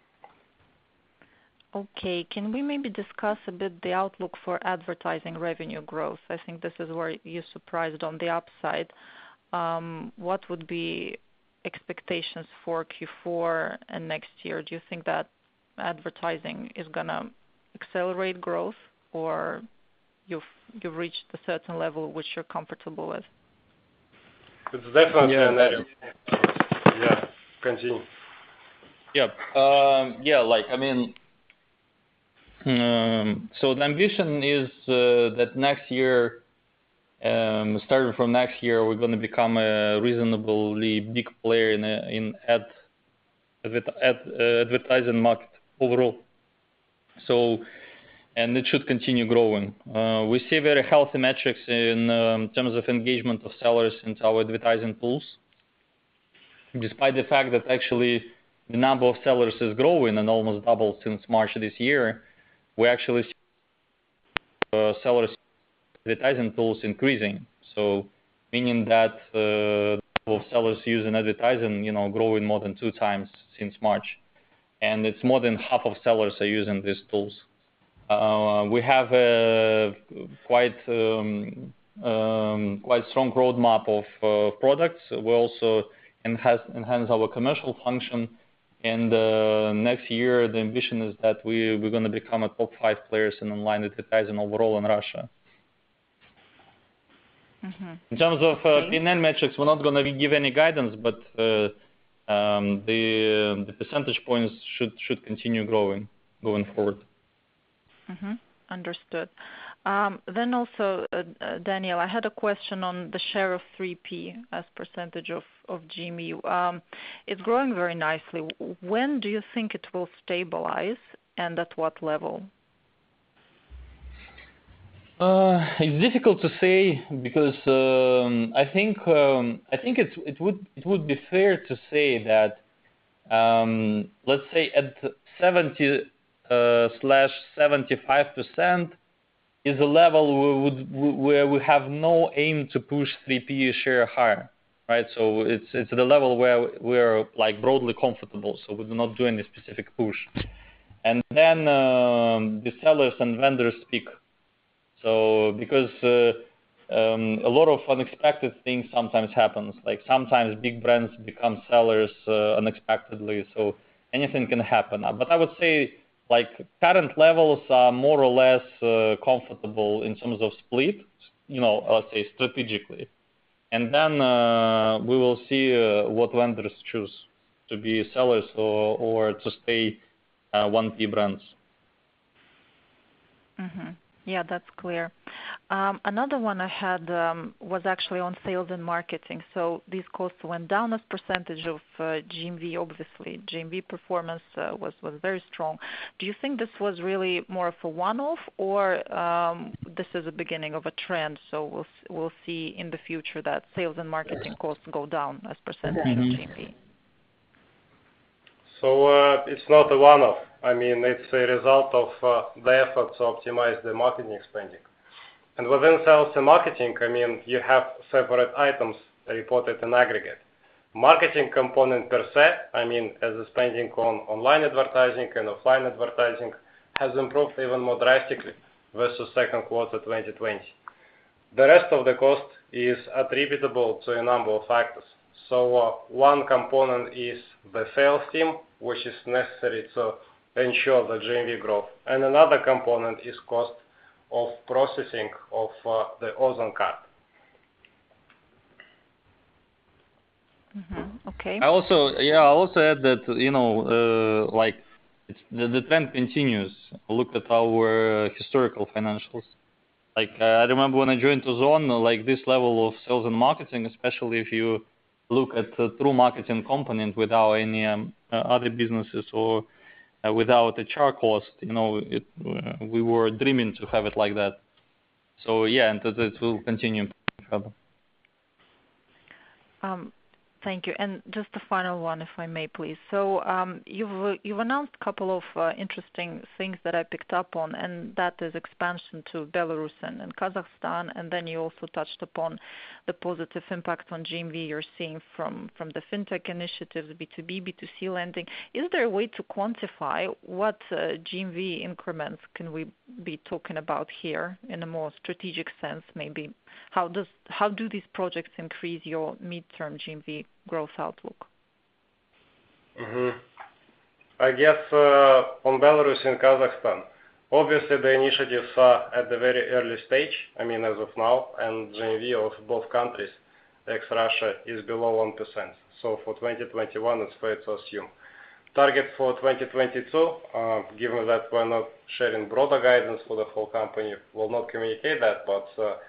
Okay, can we maybe discuss a bit the outlook for advertising revenue growth? I think this is where you surprised on the upside. What would be expectations for Q4 and next year? Do you think that advertising is gonna accelerate growth, or you've reached a certain level which you're comfortable with? It's definitely an area. Yeah, continue. So the ambition is that next year, starting from next year, we're going to become a reasonably big player in advertising market overall. So, and it should continue growing. We see very healthy metrics in terms of engagement of sellers into our advertising tools, despite the fact that actually the number of sellers is growing and almost doubled since March this year. We actually see sellers advertising tools increasing. So, meaning that the number of sellers using advertising, growing more than 2 times since March, and it's more than half of sellers are using these tools. We have a quite strong roadmap of products. We also enhance our commercial function. And next year, the ambition is that we're going to become a top 5 players in online advertising overall in Russia. Mm-hmm. In terms of P&L metrics, we're not going to give any guidance, but the percentage points should continue growing going forward. Mm-hmm. Understood. Then also, Daniel, I had a question on the share of 3P as percentage of GMV. It's growing very nicely. When do you think it will stabilize, and at what level? It's difficult to say because I think it would be fair to say that let's say at 70/75% is a level where we have no aim to push 3P share higher, right? So it's the level where we're like broadly comfortable, so we do not do any specific push. And then the sellers and vendors speak. So because a lot of unexpected things sometimes happens, like sometimes big brands become sellers unexpectedly, so anything can happen. But I would say like current levels are more or less comfortable in terms of split, let's say strategically. And then we will see what vendors choose to be sellers or to stay 1P brands. Mm-hmm. Yeah, that's clear. Another one I had was actually on sales and marketing. So these costs went down as percentage of GMV. Obviously, GMV performance was very strong. Do you think this was really more of a one-off, or this is the beginning of a trend? So we'll see in the future that sales and marketing costs go down as percentage of GMV. So it's not a one-off. I mean, it's a result of the effort to optimize the marketing spending. And within sales and marketing, I mean, you have separate items reported in aggregate. Marketing component per se, I mean, as the spending on online advertising and offline advertising has improved even more drastically versus second quarter 2020. The rest of the cost is attributable to a number of factors. So one component is the sales team, which is necessary to ensure the GMV growth. And another component is cost of processing of the Ozon card. Okay. I also add that the trend continues. Look at our historical financials. I remember when I joined Ozon, this level of sales and marketing, especially if you look at the true marketing component without any other businesses or without HR cost, we were dreaming to have it like that. So yeah, and it will continue further. Thank you. And just the final one, if I may, please. So you've announced a couple of interesting things that I picked up on, and that is expansion to Belarus and Kazakhstan, and then you also touched upon the positive impact on GMV you're seeing from the fintech initiatives, B2B, B2C lending. Is there a way to quantify what GMV increments can we be talking about here in a more strategic sense? Maybe how do these projects increase your midterm GMV growth outlook? I guess on Belarus and Kazakhstan, obviously the initiatives are at the very early stage, as of now, and GMV of both countries, ex-Russia, is below 1%. So for 2021, it's fair to assume. Target for 2022, given that we're not sharing broader guidance for the whole company, will not communicate that, but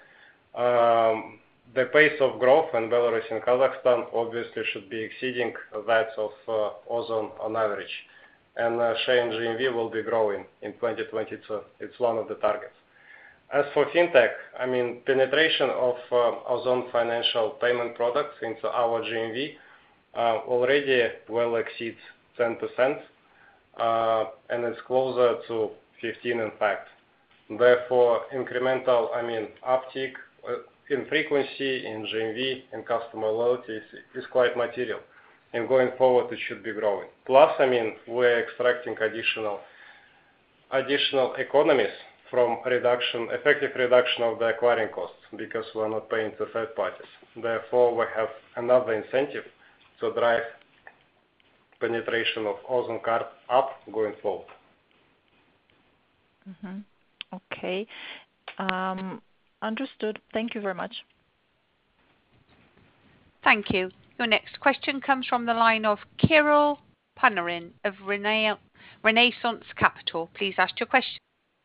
the pace of growth in Belarus and Kazakhstan obviously should be exceeding that of Ozon on average. And share in GMV will be growing in 2022. It's one of the targets. As for fintech, penetration of Ozon financial payment products into our GMV already well exceeds 10%, and it's closer to 15 in fact. Therefore, incremental, uptick in frequency, in GMV, in customer loyalty is quite material. And going forward, it should be growing. Plus, we're extracting additional economies from effective reduction of the acquiring costs because we're not paying to third parties. Therefore, we have another incentive to drive penetration of Ozon card up going forward. Okay. Understood. Thank you very much. Thank you. Your next question comes from the line of Kirill Panarin of Renaissance Capital. Please ask your question.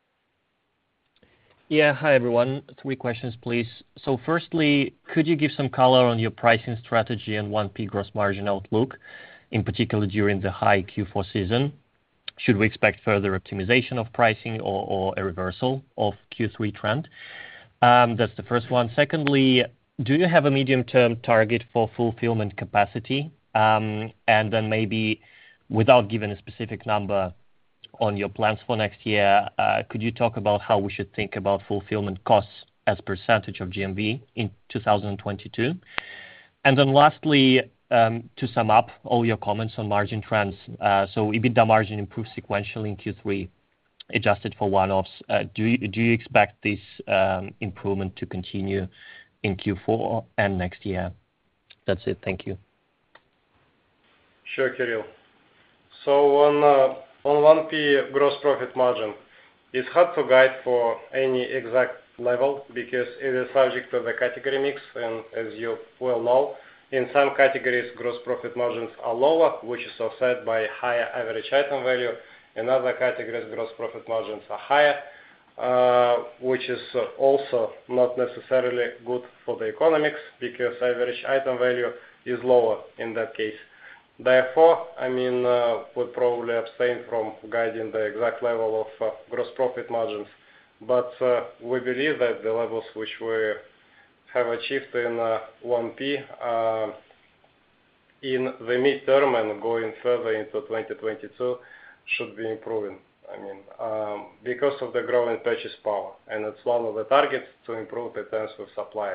Yeah, hi everyone. 3 questions, please. So firstly, could you give some color on your pricing strategy and 1P gross margin outlook, in particular during the high Q4 season? Should we expect further optimization of pricing or a reversal of Q3 trend? That's the first one. Secondly, do you have a medium-term target for fulfillment capacity? And then maybe without giving a specific number on your plans for next year, could you talk about how we should think about fulfillment costs as percentage of GMV in 2022? And then lastly, to sum up all your comments on margin trends, so EBITDA margin improved sequentially in Q3, adjusted for one-offs. Do you expect this improvement to continue in Q4 and next year? That's it. Thank you. Sure, Kirill. So on 1P gross profit margin, it's hard to guide for any exact level because it is subject to the category mix, and as you well know, in some categories, gross profit margins are lower, which is offset by higher average item value. In other categories, gross profit margins are higher, which is also not necessarily good for the economics because average item value is lower in that case. Therefore, we'll probably abstain from guiding the exact level of gross profit margins. But we believe that the levels which we have achieved in 1P in the midterm and going further into 2022 should be improving. Because of the growing purchase power, and it's one of the targets to improve the terms with suppliers.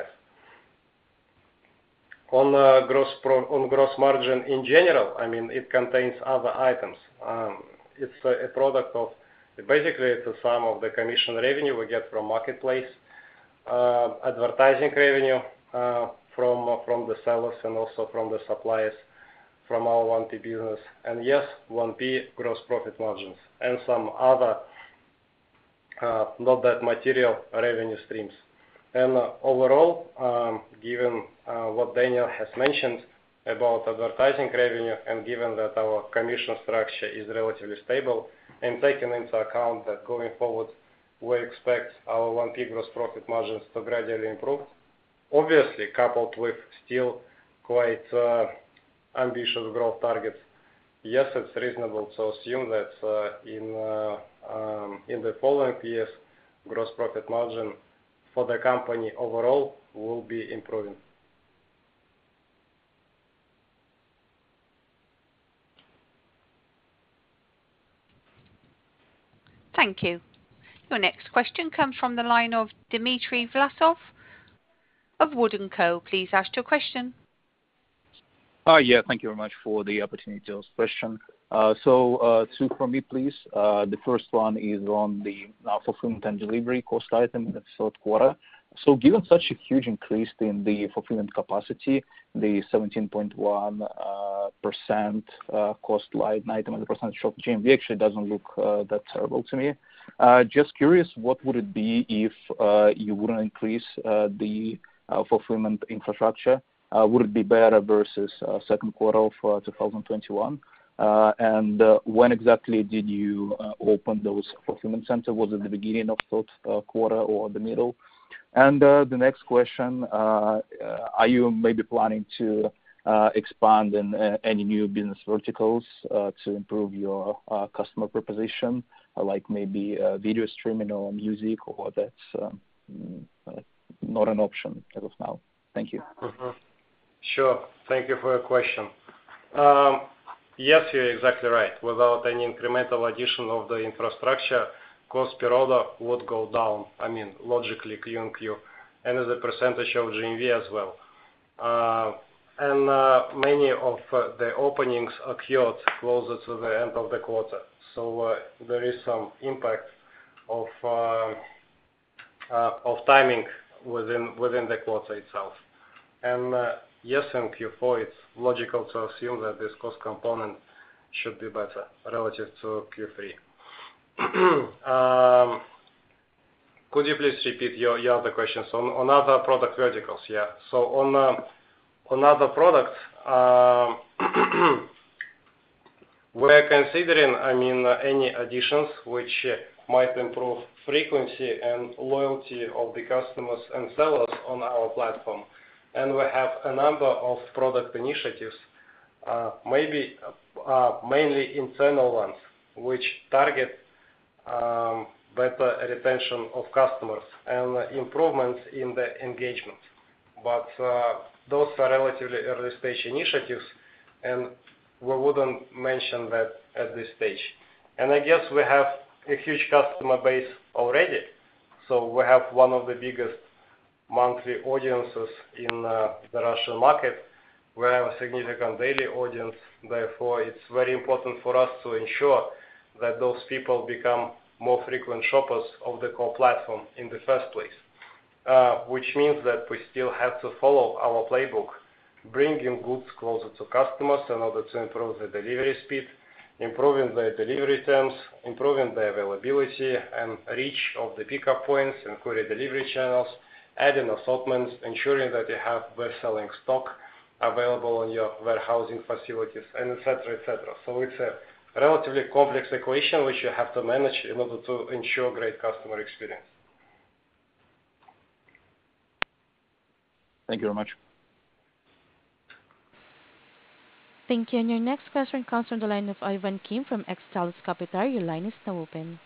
On gross margin in general, it contains other items. It's a product of basically it's a sum of the commission revenue we get from marketplace, advertising revenue from the sellers and also from the suppliers from our 1P business, and yes, 1P gross profit margins and some other not that material revenue streams. And overall, given what Daniel has mentioned about advertising revenue, and given that our commission structure is relatively stable, and taking into account that going forward we expect our 1P gross profit margins to gradually improve, obviously coupled with still quite ambitious growth targets, yes, it's reasonable to assume that in the following years, gross profit margin for the company overall will be improving. Thank you. Your next question comes from the line of Dmitry Vlasov of Wood & Co. Please ask your question. Yeah, thank you very much for the opportunity to ask question. Two from me, please. The first one is on the fulfillment and delivery cost item in the third quarter. So given such a huge increase in the fulfillment capacity, the 17.1% cost line item as a percentage of GMV actually doesn't look that terrible to me. Just curious, what would it be if you wouldn't increase the fulfillment infrastructure? Would it be better versus second quarter of 2021? And when exactly did you open those fulfillment center? Was it the beginning of third quarter or the middle? And the next question, are you maybe planning to expand in any new business verticals to improve your customer proposition, like maybe video streaming or music, or that's not an option as of now? Thank you. Mm-hmm. Sure. Thank you for your question. Yes, you're exactly right. Without any incremental addition of the infrastructure, cost per order would go down. I mean, logically, Q&Q, and as a percentage of GMV as well. Many of the openings occurred closer to the end of the quarter, so there is some impact of timing within the quarter itself. And yes, in Q4, it's logical to assume that this cost component should be better relative to Q3. Could you please repeat your other questions on other product verticals? Yeah. So on other products, we're considering, any additions which might improve frequency and loyalty of the customers and sellers on our platform. And we have a number of product initiatives, maybe mainly internal ones, which target better retention of customers and improvements in the engagement. But those are relatively early stage initiatives, and we wouldn't mention that at this stage. And I guess we have a huge customer base already. So we have one of the biggest monthly audiences in the Russian market. We have a significant daily audience. Therefore, it's very important for us to ensure that those people become more frequent shoppers of the core platform in the first place, which means that we still have to follow our playbook, bringing goods closer to customers in order to improve the delivery speed, improving the delivery terms, improving the availability and reach of the pickup points and courier delivery channels, adding assortments, ensuring that you have best-selling stock available on your warehousing facilities, and etc., etc. So it's a relatively complex equation which you have to manage in order to ensure great customer experience. Thank you very much. Thank you. And your next question comes from the line of Ivan Kim from Xtellus Capital. Your line is now open.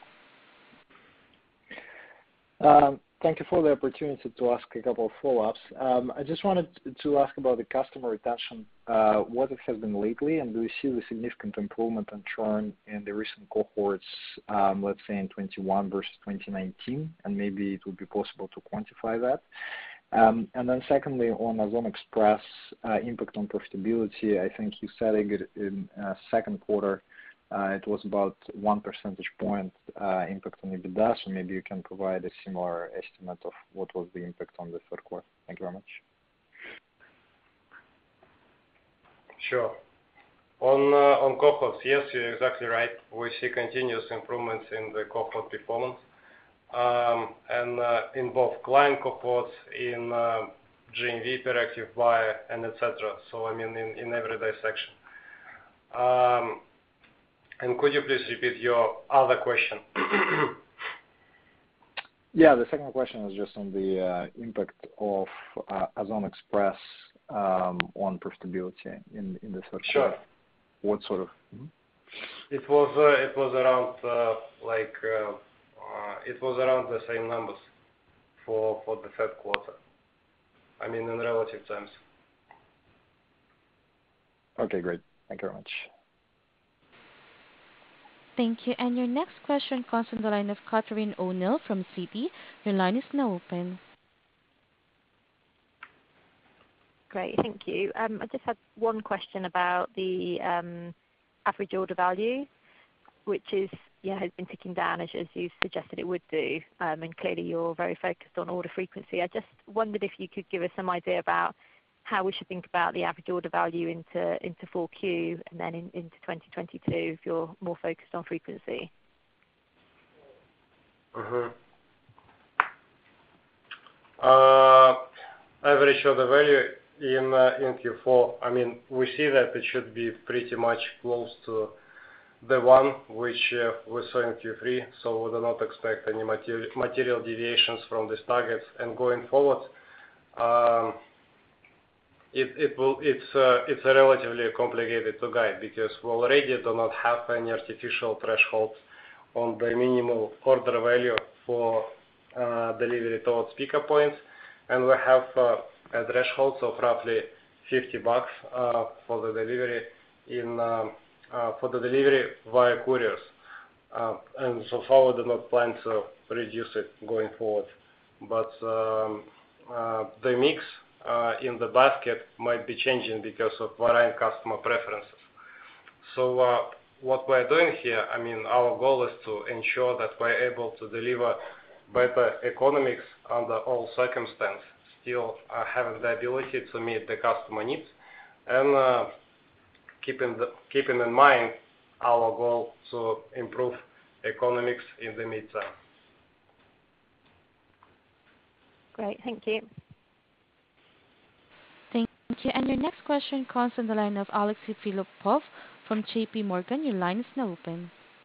Thank you for the opportunity to ask a couple of follow-ups. I just wanted to ask about the customer retention, what it has been lately, and do you see the significant improvement and churn in the recent cohorts, let's say in 21 versus 2019, and maybe it would be possible to quantify that. And then secondly, on Ozon Express impact on profitability, I think you said in second quarter it was about 1 percentage point impact on EBITDA, so maybe you can provide a similar estimate of what was the impact on the third quarter. Thank you very much. Sure. On cohorts, yes, you're exactly right. We see continuous improvements in the cohort performance. and in both client cohorts, in GMV per active buyer, and etc. So I mean in everyday section. And could you please repeat your other question? Yeah, the second question is just on the impact of Ozon Express on profitability in the third Sure. quarter. What sort of? It was around it was around the same numbers for the third quarter. I mean in relative terms. Okay, great. Thank you very much. Thank you. And your next question comes from the line of Catherine O'Neill from Citi. Your line is now open. Great, thank you. I just had one question about the average order value, which has been ticking down as you suggested it would do, and clearly you're very focused on order frequency. I just wondered if you could give us some idea about how we should think about the average order value into 4Q and then into 2022 if you're more focused on frequency. Average order value in Q4, I mean, we see that it should be pretty much close to the one which we saw in Q3, so we do not expect any material deviations from these targets. And going forward, it's a relatively complicated to guide because we already do not have any artificial thresholds on the minimal order value for delivery towards pickup points, and we have a threshold of roughly $50 for the delivery via couriers, and so far we do not plan to reduce it going forward. But the mix in the basket might be changing because of varying customer preferences. So what we're doing here, I mean, our goal is to ensure that we're able to deliver better economics under all circumstances, still having the ability to meet the customer needs, and keeping in mind our goal to improve economics in the midterm. Great, thank you. Thank you. And your next question comes on the line of Alexey Philippov from JP Morgan. Your line is now open.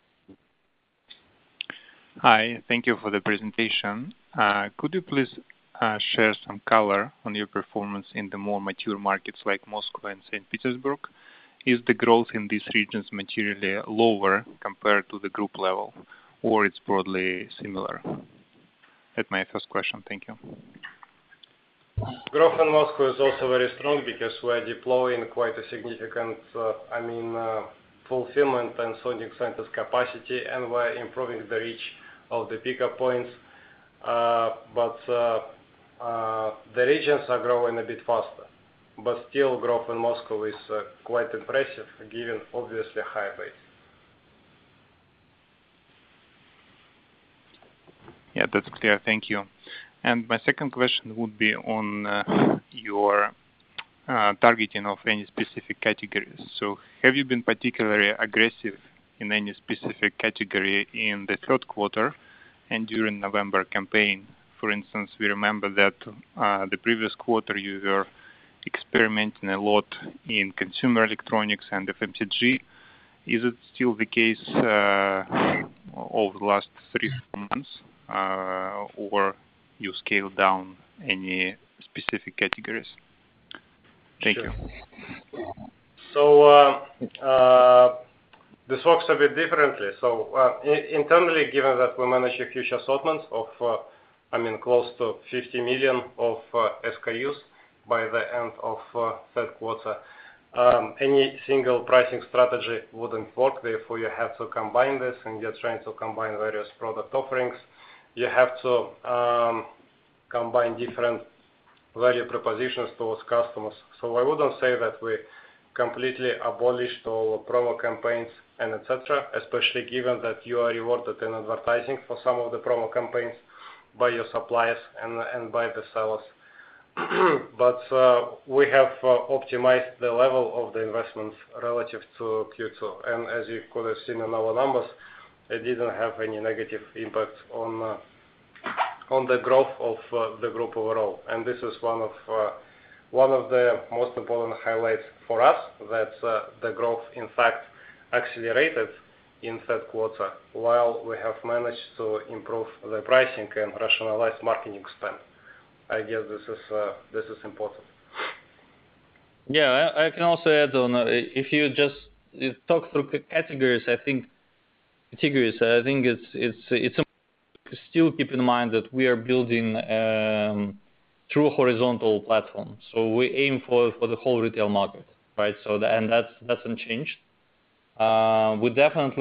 Hi, thank you for the presentation. Could you please share some color on your performance in the more mature markets like Moscow and St. Petersburg? Is the growth in these regions materially lower compared to the group level, or it's broadly similar? That's my first question. Thank you. Growth in Moscow is also very strong because we're deploying quite a significant, fulfillment and sorting centers capacity, and we're improving the reach of the pickup points. But the regions are growing a bit faster. But still, growth in Moscow is quite impressive, given obviously high base. Yeah, that's clear. Thank you. And my second question would be on your targeting of any specific categories. So have you been particularly aggressive in any specific category in the third quarter and during November campaign? For instance, we remember that the previous quarter you were experimenting a lot in consumer electronics and FMCG. Is it still the case over the last 3-4 months, or you scale down any specific categories? Thank you. So this works a bit differently. So internally, given that we manage a huge assortment of, close to 50 million of SKUs by the end of third quarter, any single pricing strategy wouldn't work. Therefore, you have to combine this, and you're trying to combine various product offerings. You have to combine different value propositions towards customers. So I wouldn't say that we completely abolished all promo campaigns and etc., especially given that you are rewarded in advertising for some of the promo campaigns by your suppliers and by the sellers. But we have optimized the level of the investments relative to Q2. And as you could have seen in our numbers, it didn't have any negative impact on on the growth of the group overall. And this is one of the most important highlights for us, that the growth in fact accelerated in third quarter, while we have managed to improve the pricing and rationalize marketing spend. I guess this is important. Yeah, I can also add on. If you just talk through categories, I think it's still keep in mind that we are building true horizontal platform. So we aim for the whole retail market, right? So that's unchanged. We definitely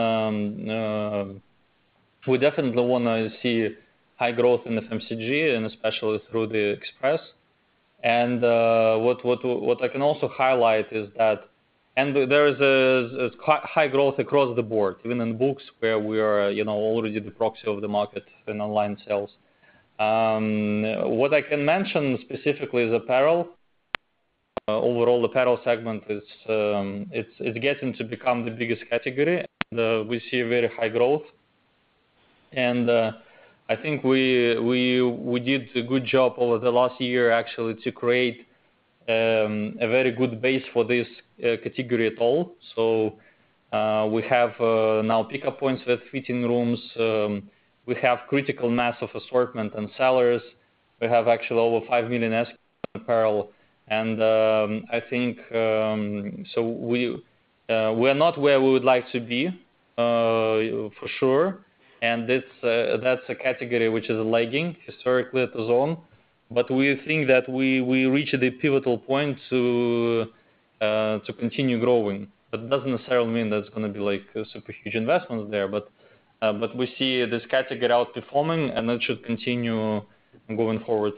wanna see high growth in FMCG, and especially through the Express. And what I can also highlight is that, and there is a high growth across the board, even in books, where we are already the proxy of the market in online sales. What I can mention specifically is apparel. Overall, the apparel segment is it's getting to become the biggest category. And, we see a very high growth, and I think we did a good job over the last year actually to create a very good base for this category at all. So we have now pickup points with fitting rooms. We have critical mass of assortment and sellers. We have actually over 5 million SKUs in apparel. And I think so we are not where we would like to be for sure, and that's a category which is lagging historically at Ozon, but we think that we reached the pivotal point to continue growing. That doesn't necessarily mean there's going to be like super huge investments there, but we see this category outperforming, and it should continue going forward.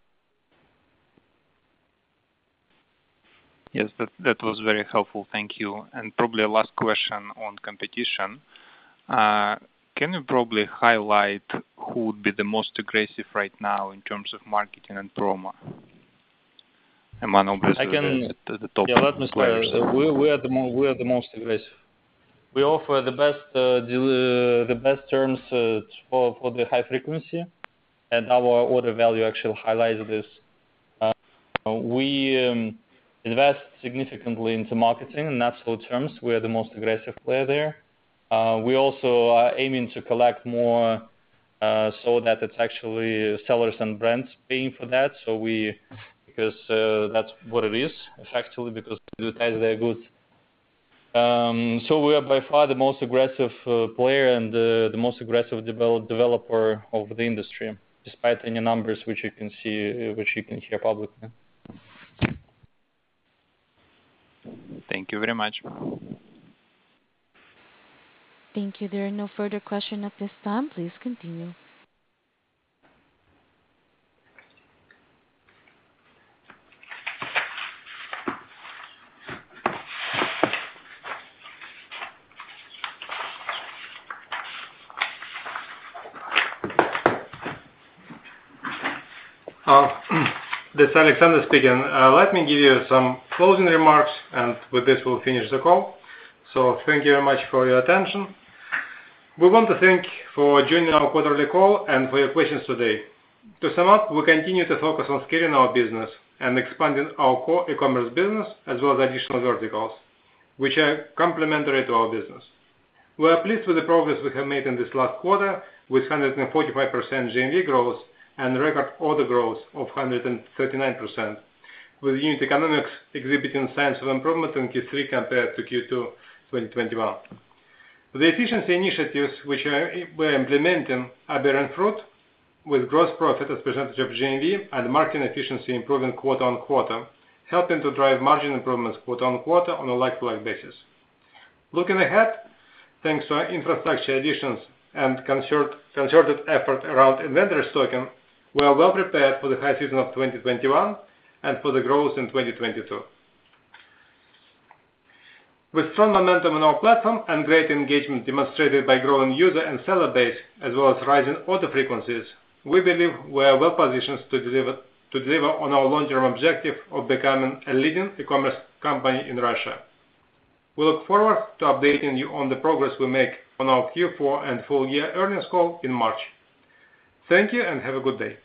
Yes, that was very helpful. Thank you. And probably a last question on competition. Can you probably highlight who would be the most aggressive right now in terms of marketing and promo? Among obviously the top players. We are the most aggressive. We offer the best terms for the high frequency, and our order value actually highlights this. We invest significantly into marketing in absolute terms. We are the most aggressive player there. We also are aiming to collect more so that it's actually sellers and brands paying for that. So because that's what it is effectively, because we advertise their goods. So we are by far the most aggressive player and the most aggressive developer of the industry, despite any numbers which you can see, which you can hear publicly. Thank you very much. Thank you. There are no further questions at this time. Please continue. This is Alexander speaking. Let me give you some closing remarks, and with this we'll finish the call. So thank you very much for your attention. We want to thank for joining our quarterly call and for your questions today. To sum up, we continue to focus on scaling our business and expanding our core e-commerce business as well as additional verticals, which are complementary to our business. We are pleased with the progress we have made in this last quarter with 145% GMV growth and record order growth of 139%, with unit economics exhibiting signs of improvement in Q3 compared to Q2 2021. The efficiency initiatives which we're implementing are bearing fruit, with gross profit as percentage of GMV and marketing efficiency improving quarter on quarter, helping to drive margin improvements quarter on quarter on a like-for-like basis. Looking ahead, thanks to our infrastructure additions and concerted effort around inventory stocking, we are well prepared for the high season of 2021 and for the growth in 2022. With strong momentum on our platform and great engagement demonstrated by growing user and seller base, as well as rising order frequencies, we believe we are well positioned to deliver on our long-term objective of becoming a leading e-commerce company in Russia. We look forward to updating you on the progress we make on our Q4 and full year earnings call in March. Thank you and have a good day.